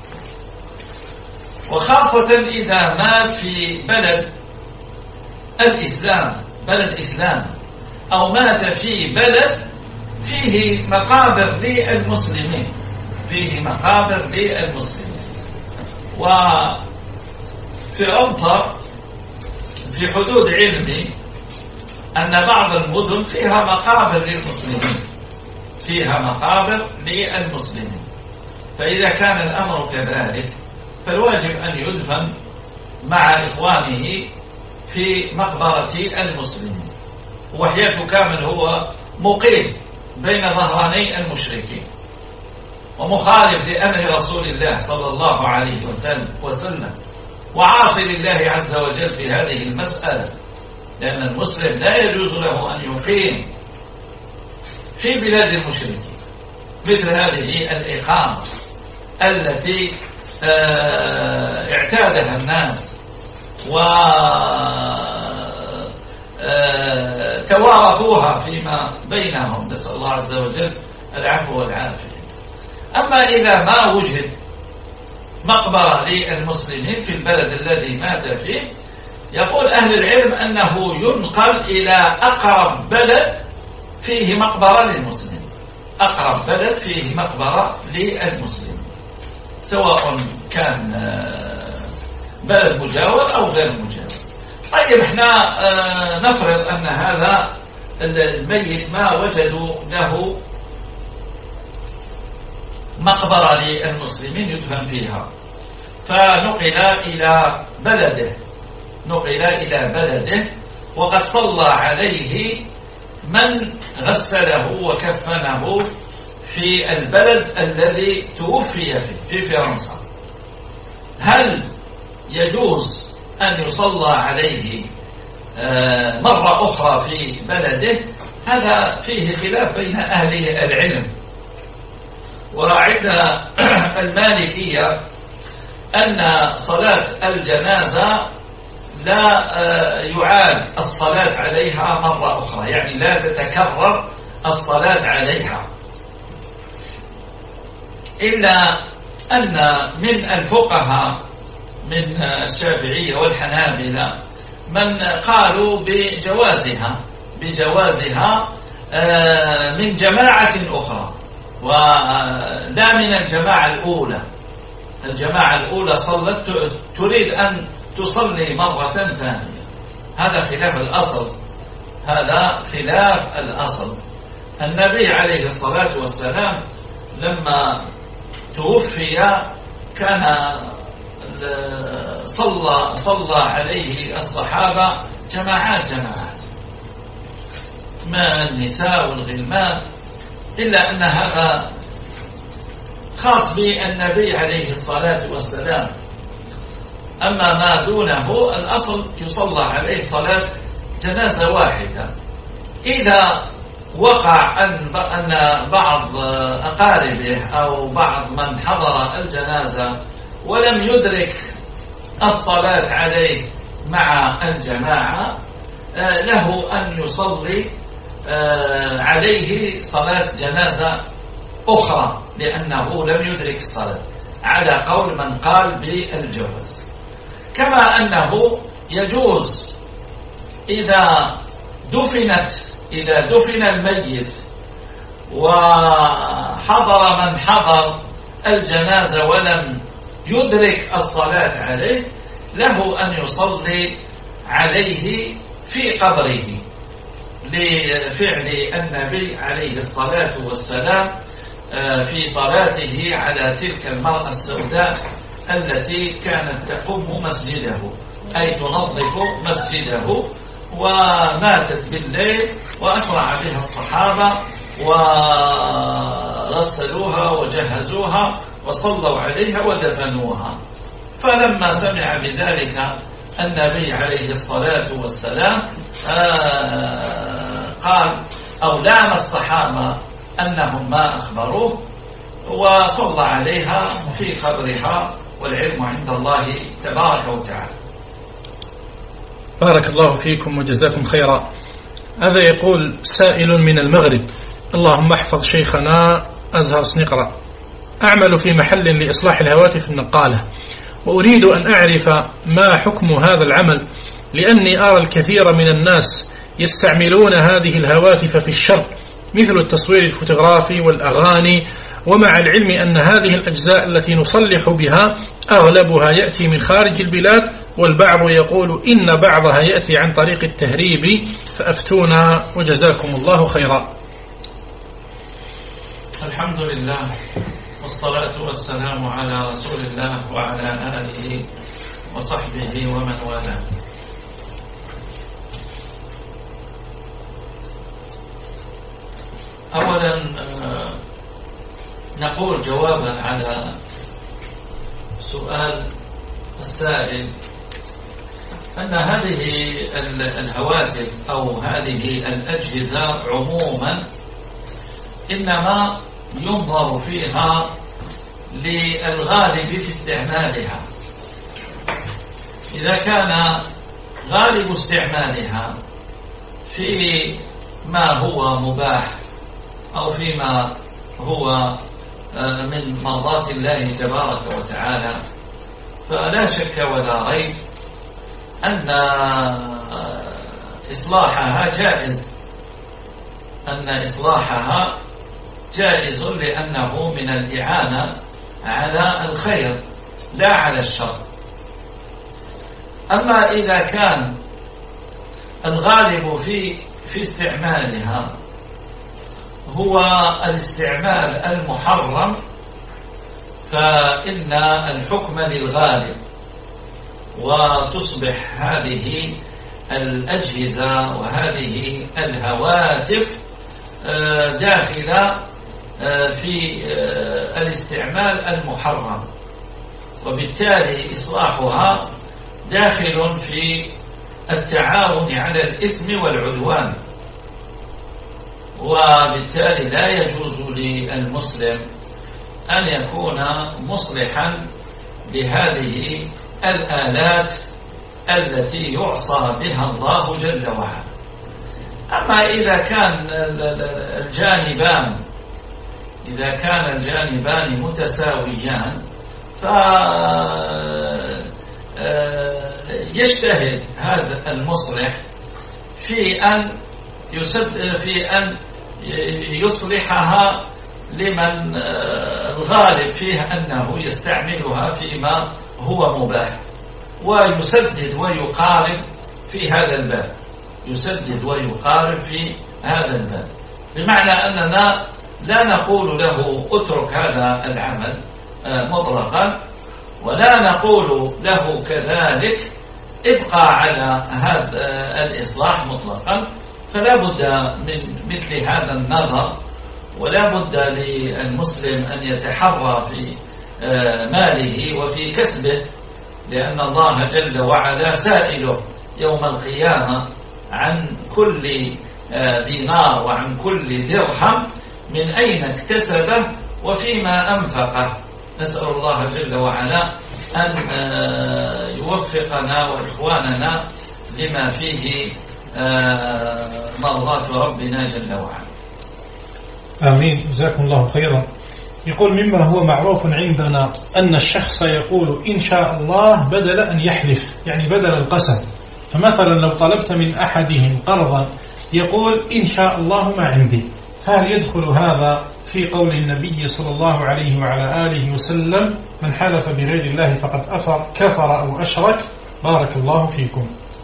وخاصة إذا مات في بلد الإسلام، بلد إسلام، أو مات في بلد فيه مقابر للمسلمين، فيه مقابر للمسلمين. وفي أنصر في حدود علمي أن بعض المدن فيها مقابر للمسلمين فيها مقابر للمسلمين فإذا كان الأمر كذلك فالواجب أن يدفن مع إخوانه في مقبرة المسلمين. وحياة كامل هو مقيم بين ظهراني المشركين ومخالف لأمر رسول الله صلى الله عليه وسلم وعاصي لله عز وجل في هذه المسألة، لأن المسلم لا يجوز له أن يقيم في بلاد المشركين مثل هذه الإقامة التي اعتادها الناس وتوارثوها فيما بينهم، نسأل الله عز وجل العفو والعافية. أما إذا ما وجد مقبرة للمسلمين في البلد الذي مات فيه، يقول أهل العلم أنه ينقل إلى أقرب بلد فيه مقبرة للمسلمين أقرب بلد فيه مقبرة للمسلمين، سواء كان بلد مجاور أو غير مجاور. طيب احنا نفرض أن هذا الميت ما وجدوا له مقبرة للمسلمين يدفن فيها، فنقل إلى بلده نقل إلى بلده وقد صلى عليه من غسله وكفنه في البلد الذي توفي فيه في فرنسا. هل يجوز أن يصلى عليه مرة أخرى في بلده؟ هذا فيه خلاف بين أهل العلم. وعند المالكية أن صلاة الجنازة لا يعاد الصلاة عليها مرة أخرى، يعني لا تتكرر الصلاة عليها، إلا أن من الفقهاء من الشافعية والحنابلة من قالوا بجوازها بجوازها من جماعة أخرى ولا من الجماعة الأولى. الجماعة الأولى صلت تريد أن تصلي مرة ثانية، هذا خلاف الأصل هذا خلاف الأصل. النبي عليه الصلاة والسلام لما توفي كان صلى صلى عليه الصحابة جماعات جماعات ما النساء والغلمان، إلا أن هذا خاص بالنبي عليه الصلاة والسلام. أما ما دونه الأصل يصلى عليه صلاة جنازة واحدة. إذا وقع أن بعض أقاربه أو بعض من حضر الجنازة ولم يدرك الصلاة عليه مع الجماعة، له أن يصلي عليه صلاة جنازة أخرى لأنه لم يدرك الصلاة، على قول من قال بالجواز. كما أنه يجوز إذا دفنت إذا دفن الميت وحضر من حضر الجنازة ولم يدرك الصلاة عليه، له أن يصلي عليه في قبره لفعل النبي عليه الصلاة والسلام في صلاته على تلك المرأة السوداء التي كانت تقوم مسجده، أي تنظف مسجده، وماتت بالليل وأسرع بها الصحابة ورسلوها وجهزوها وصلوا عليها ودفنوها. فلما سمع بذلك النبي عليه الصلاة والسلام قال أو لام الصحابة أنهم ما أخبروه وصلى عليها في قبرها، والعلم عند الله تبارك وتعالى. بارك الله فيكم وجزاكم خيرا. هذا يقول سائل من المغرب: اللهم احفظ شيخنا أزهر سنقرأ، أعمل في محل لإصلاح الهواتف النقالة، وأريد أن أعرف ما حكم هذا العمل، لأني أرى الكثير من الناس يستعملون هذه الهواتف في الشر، مثل التصوير الفوتوغرافي والأغاني ومع العلم أن هذه الأجزاء التي نصلح بها أغلبها يأتي من خارج البلاد، والبعض يقول إن بعضها يأتي عن طريق التهريب، فأفتونا وجزاكم الله خيرا. الحمد لله والصلاة والسلام على رسول الله وعلى آله وصحبه ومن والاه. أولا نقول جوابا على سؤال السائل أن هذه الهواتف أو هذه الأجهزة عموما إنما ينظر فيها للغالب في استعمالها. إذا كان غالب استعمالها في ما هو مباح أو فيما هو من مرضات الله تبارك وتعالى، فلا شك ولا ريب أن إصلاحها جائز، أن إصلاحها جائز لأنه من الإعانة على الخير لا على الشر. أما إذا كان الغالب في في استعمالها هو الاستعمال المحرم، فإن الحكم للغالب، وتصبح هذه الأجهزة وهذه الهواتف داخلة في الاستعمال المحرم، وبالتالي إصلاحها داخل في التعاون على الإثم والعدوان، وبالتالي لا يجوز للمسلم أن يكون مصلحا لهذه الآلات التي يعصى بها الله جل وعلا. أما إذا كان الجانبان إذا كان الجانبان متساويان فيجتهد هذا المصلح في أن يسد في أن يصلحها لمن الغالب فيه أنه يستعملها فيما هو مباح، ويسدد ويقارب في هذا الباب يسدد ويقارب في هذا الباب بمعنى أننا لا نقول له اترك هذا العمل مطلقا، ولا نقول له كذلك ابقى على هذا الإصلاح مطلقا. فلا بد من مثل هذا النظر، ولا بد للمسلم أن يتحرى في ماله وفي كسبه، لأن الله جل وعلا سائله يوم القيامة عن كل دينار وعن كل درهم من أين اكتسبه وفيما أنفقه. نسأل الله جل وعلا أن يوفقنا وإخواننا لما فيه مرضات ربنا جل وعلا. آمين، جزاكم الله خيرا. يقول مما هو معروف عندنا أن الشخص يقول إن شاء الله بدل أن يحلف، يعني بدل القسم. فمثلا لو طلبت من أحدهم قرضا يقول إن شاء الله ما عندي، هل يدخل هذا في قول النبي صلى الله عليه وعلى آله وسلم من حلف بغير الله فقد أفر كفر أو أشرك؟ بارك الله فيكم.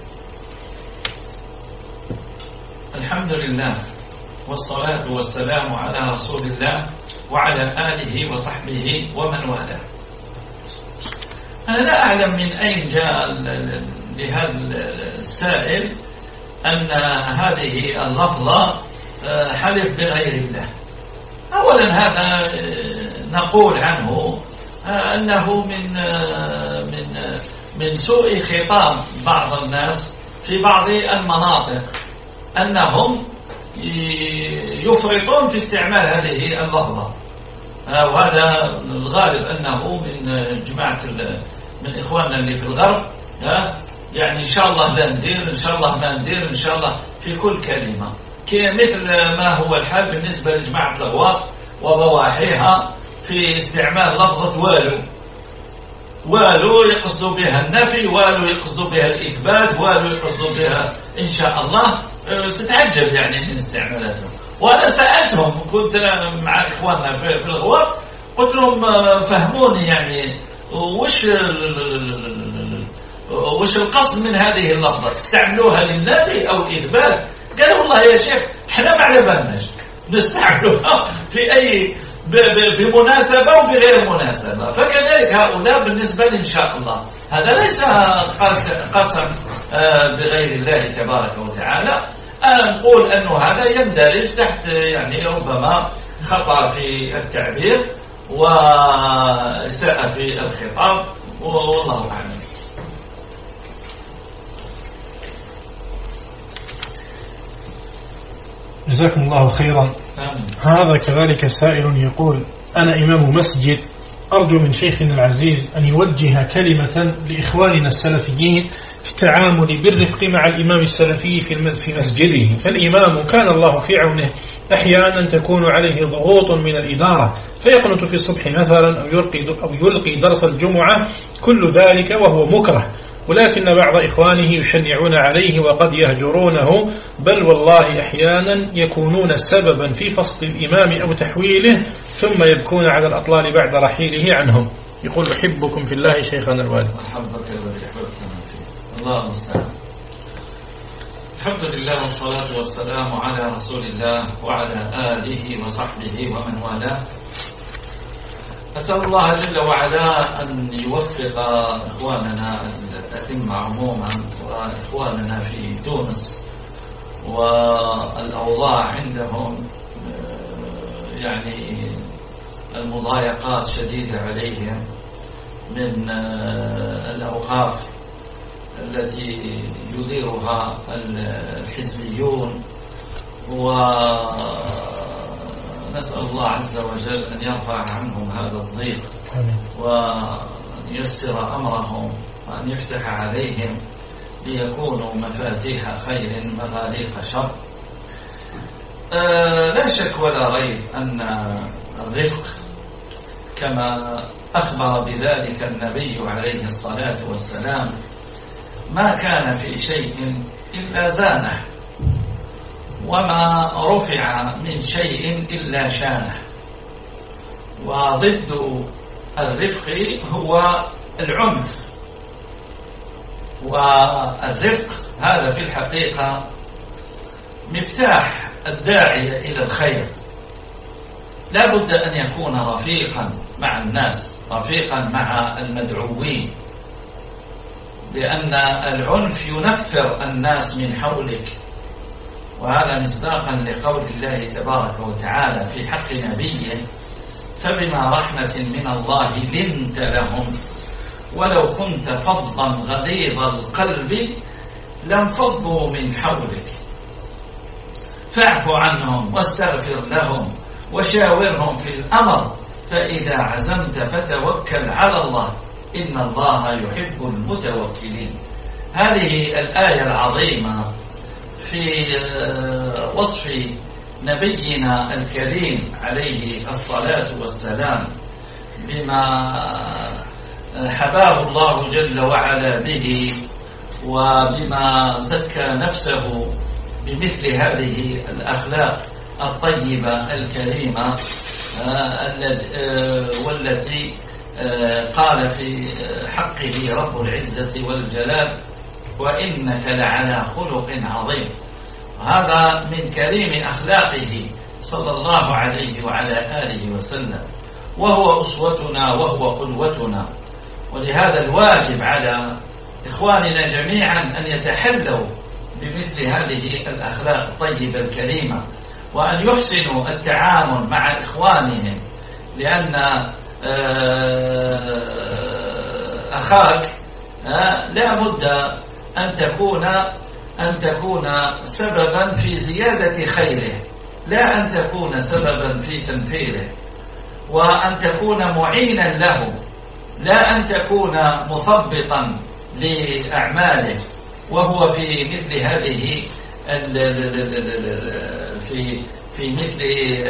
الحمد لله والصلاة والسلام على رسول الله وعلى آله وصحبه ومن والاه. أنا لا أعلم من أين جاء لهذا السائل أن هذه اللفظة حلف بغير الله. أولا هذا نقول عنه أنه من من من سوء خطاب بعض الناس في بعض المناطق، أنهم يفرطون في استعمال هذه اللفظة، وهذا الغالب أنه من جماعة من إخواننا اللي في الغرب، يعني إن شاء الله لا ندير، إن شاء الله ما ندير، إن شاء الله في كل كلمة، مثل ما هو الحال بالنسبة لجماعة الأغواط وضواحيها في استعمال لفظة والو. والو يقصدوا بها النفي، والو يقصدوا بها الإثبات، والو يقصدوا بها إن شاء الله. تتعجب يعني من استعمالاتهم. وأنا سألتهم، كنت مع إخواننا في الغوار، قلت لهم فهموني يعني وش وش القصد من هذه اللفظة، تستعملوها للنفي أو الإثبات؟ قالوا والله يا شيخ احنا ما على بالناش نستعملوها في أي بمناسبة وبغير مناسبة. فكذلك هؤلاء بالنسبة لي إن شاء الله هذا ليس قسم بغير الله تبارك وتعالى. أنا نقول أنه هذا يندرج تحت يعني ربما خطأ في التعبير وإساءة في الخطاب، والله أعلم. جزاكم الله خيرا. هذا كذلك سائل يقول: أنا إمام مسجد، أرجو من شيخنا العزيز أن يوجه كلمة لإخواننا السلفيين في التعامل بالرفق مع الإمام السلفي في مسجده. فالإمام كان الله في عونه، أحيانا تكون عليه ضغوط من الإدارة فيقنط في الصبح مثلا أو يلقي, أو يلقي درس الجمعة، كل ذلك وهو مكره، ولكن بعض إخوانه يشنعون عليه وقد يهجرونه، بل والله أحيانا يكونون سببا في فصل الإمام أو تحويله، ثم يبكون على الأطلال بعد رحيله عنهم. يقول: أحبكم في الله شيخنا الوالد. أحبك الذي أحببتنا فيه. الله المستعان. الحمد لله والصلاة والسلام على رسول الله وعلى آله وصحبه ومن والاه. أسأل الله جل وعلا أن يوفق إخواننا الأئمة عموما وإخواننا في تونس والأوضاع عندهم يعني المضايقات شديدة عليهم من الأوقاف التي يديرها الحزبيون، ونسأل الله عز وجل أن يرفع عنهم هذا الضيق وأن ييسر أمرهم وأن يفتح عليهم ليكونوا مفاتيح خير مغاليق شر. أه لا شك ولا ريب أن الرفق كما أخبر بذلك النبي عليه الصلاة والسلام ما كان في شيء إلا زانه، وما رفع من شيء إلا شانه. وضد الرفق هو العنف، والرفق هذا في الحقيقة مفتاح الداعية إلى الخير. لا بد أن يكون رفيقا مع الناس، رفيقا مع المدعوين، لأن العنف ينفر الناس من حولك، وهذا مصداقا لقول الله تبارك وتعالى في حق نبيه: فبما رحمة من الله لنت لهم ولو كنت فظا غليظ القلب لانفضوا من حولك فاعف عنهم واستغفر لهم وشاورهم في الأمر فإذا عزمت فتوكل على الله إن الله يحب المتوكلين. هذه الآية العظيمة في وصف نبينا الكريم عليه الصلاة والسلام بما حباه الله جل وعلا به، وبما زكى نفسه بمثل هذه الأخلاق الطيبة الكريمة والتي قال في حقه رب العزة والجلال: وإنك لعلى خلق عظيم. هذا من كريم أخلاقه صلى الله عليه وعلى آله وسلم، وهو أسوتنا وهو قدوتنا. ولهذا الواجب على إخواننا جميعا أن يتحلوا بمثل هذه الأخلاق الطيبة الكريمة، وأن يحسنوا التعامل مع إخوانهم، لأن أخاك لا بد أن تكون أن تكون سببا في زيادة خيره، لا أن تكون سببا في تنفيره، وأن تكون معينا له، لا أن تكون مثبطا لأعماله، وهو في مثل هذه في في مثل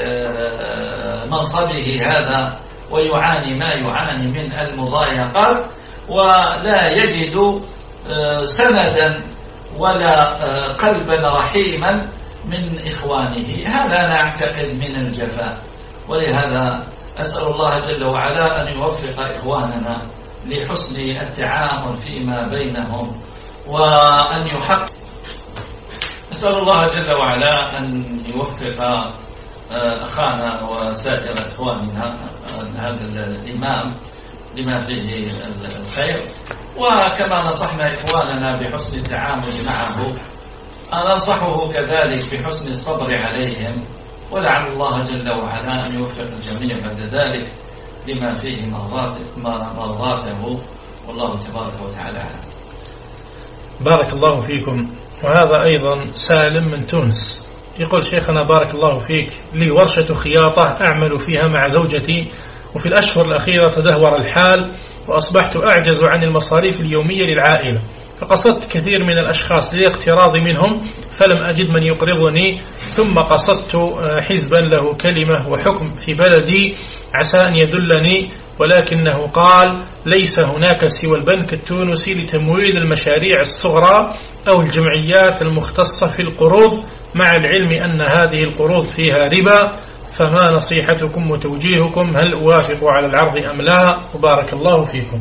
منصبه هذا ويعاني ما يعاني من المضايقات، ولا يجد سندا ولا قلبا رحيما من إخوانه، هذا أنا أعتقد من الجفاء. ولهذا أسأل الله جل وعلا أن يوفق إخواننا لحسن التعامل فيما بينهم، وأن يحقق أسأل الله جل وعلا أن يوفق أخانا وسائر إخواننا هذا الإمام لما فيه الخير. وكما نصحنا إخواننا بحسن التعامل معه، أنا أنصحه كذلك بحسن الصبر عليهم، ولعل الله جل وعلا أن يوفق الجميع بعد ذلك لما فيه مرضاته، والله تبارك وتعالى. بارك الله فيكم. وهذا أيضا سالم من تونس يقول: شيخنا بارك الله فيك، لي ورشة خياطة أعمل فيها مع زوجتي، وفي الأشهر الأخيرة تدهور الحال وأصبحت أعجز عن المصاريف اليومية للعائلة، فقصدت كثير من الأشخاص لاقتراض منهم فلم أجد من يقرضني، ثم قصدت حزبا له كلمة وحكم في بلدي عسى أن يدلني، ولكنه قال ليس هناك سوى البنك التونسي لتمويل المشاريع الصغرى أو الجمعيات المختصة في القروض، مع العلم أن هذه القروض فيها ربا، فما نصيحتكم وتوجيهكم؟ هل أوافق على العرض أم لا؟ وبارك الله فيكم.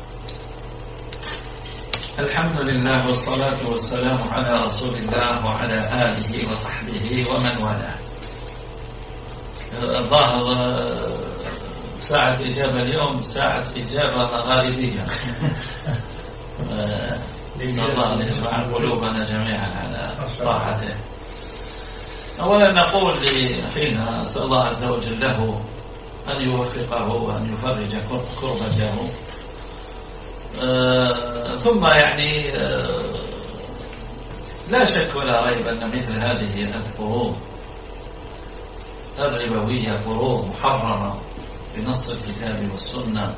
الحمد لله والصلاة والسلام على رسول الله وعلى آله وصحبه ومن والاه. الظاهر ساعة إجابة اليوم ساعة إجابة مغاربية. الله أن يجمع قلوبنا جميعا على طاعته. أولا نقول لأخينا أسأل الله عز وجل له أن يوفقه وأن يفرج كربته. آه ثم يعني آه لا شك ولا ريب أن مثل هذه القروض الربوية قروض محرمة بنص الكتاب والسنة،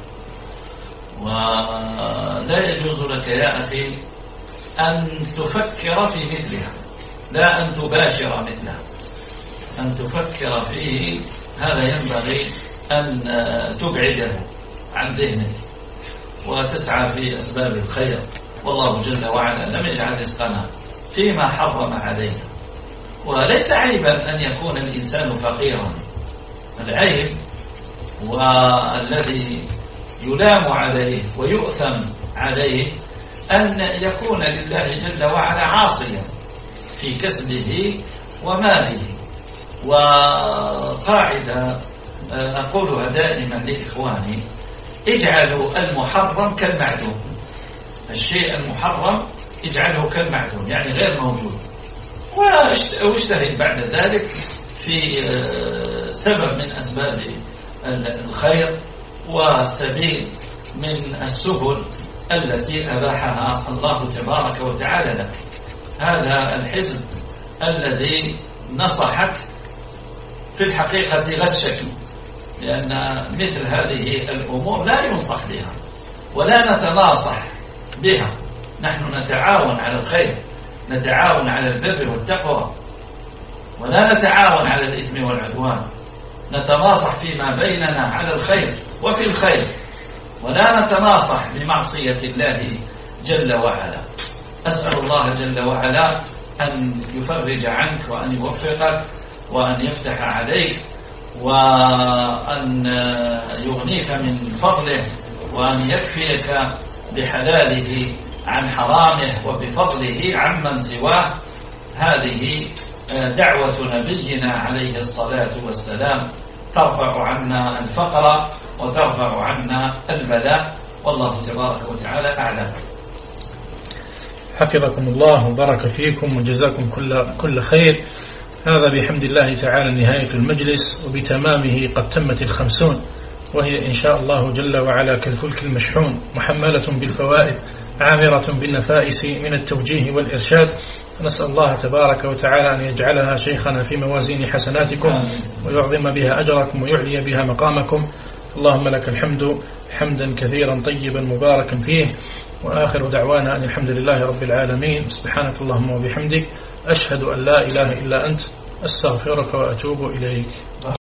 ولا يجوز لك يا أخي أن تفكر في مثلها، لا أن تباشر مثلها، أن تفكر فيه هذا ينبغي أن تبعده عن ذهنك وتسعى في أسباب الخير. والله جل وعلا لم يجعل رزقنا فيما حرم علينا، وليس عيبا أن يكون الإنسان فقيرا. العيب والذي يلام عليه ويؤثم عليه أن يكون لله جل وعلا عاصيا في كسبه وماله. وقاعدة أقولها دائما لإخواني: اجعلوا المحرم كالمعدوم. الشيء المحرم اجعله كالمعدوم، يعني غير موجود، واجتهد بعد ذلك في سبب من أسباب الخير وسبيل من السبل التي أباحها الله تبارك وتعالى لك. هذا الحزب الذي نصحك في الحقيقة غشك، لأن مثل هذه الأمور لا ينصح بها ولا نتناصح بها. نحن نتعاون على الخير، نتعاون على البر والتقوى، ولا نتعاون على الإثم والعدوان. نتناصح فيما بيننا على الخير وفي الخير، ولا نتناصح بمعصية الله جل وعلا. أسأل الله جل وعلا أن يفرج عنك وأن يوفقك وأن يفتح عليك وأن يغنيك من فضله وأن يكفيك بحلاله عن حرامه وبفضله عمن سواه. هذه دعوة نبينا عليه الصلاة والسلام ترفع عنا الفقر وترفع عنا البلاء، والله تبارك وتعالى أعلم. حفظكم الله وبارك فيكم وجزاكم كل كل خير. هذا بحمد الله تعالى نهاية المجلس، وبتمامه قد تمت الخمسون، وهي إن شاء الله جل وعلا كالفلك المشحون، محملة بالفوائد عامرة بالنفائس من التوجيه والإرشاد. نسأل الله تبارك وتعالى أن يجعلها شيخنا في موازين حسناتكم ويعظم بها أجركم ويعلي بها مقامكم. اللهم لك الحمد حمدا كثيرا طيبا مباركا فيه، وآخر دعوانا أن الحمد لله رب العالمين. سبحانك اللهم وبحمدك، أشهد أن لا إله إلا أنت، أستغفرك وأتوب إليك.